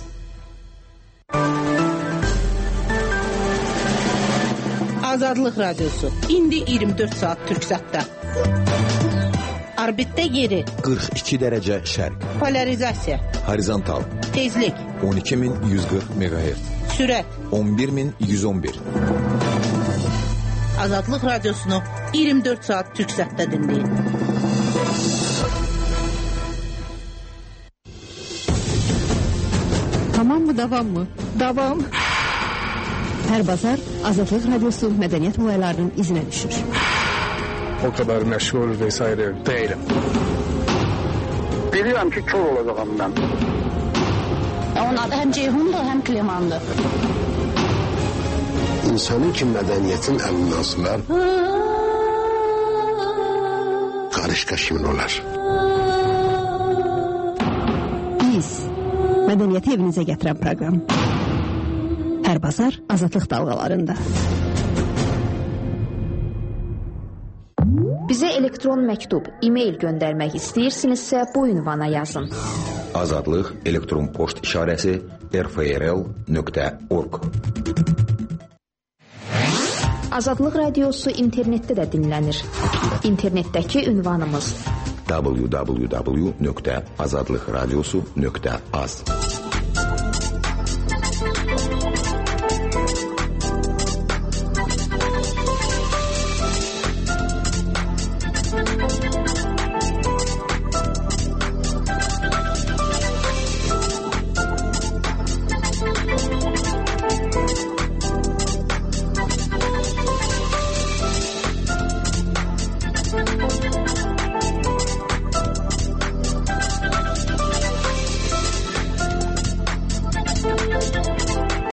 Azadlıq Radiosu. İndi 24 saat Türksatda. Orbitdə yeri 42 dərəcə şərq. Polarizasiya. Horizontal. Tezlik 12140 MHz. Sürət 11111. Azadlıq Radiosunu 24 saat Türksatda dinləyin. Tamam mı, davam mı? Davam. Hər bazar Azadlıq Radiosu mədəniyyət olaylarının izinə düşür. O kadar meşhur vesaire değilim. Biliyorum ki kör olacağım ben. Onun adı hem Ceyhun'dur hem Kliman'dır. İnsanın ki mədəniyyətin əminasılar qarışqa kimin olar? Biz mədəniyyəti evinizə gətirən proqram. Hər bazar Azadlıq dalğalarında. Bizə elektron məktub, e-mail göndərmək istəyirsinizsə bu ünvana yazın. Azadlıq elektron poçt işarəsi rfrl.org. Azadlıq radiosu internetdə də dinlənir. İnternetdəki ünvanımız www.azadlıqradiosu.az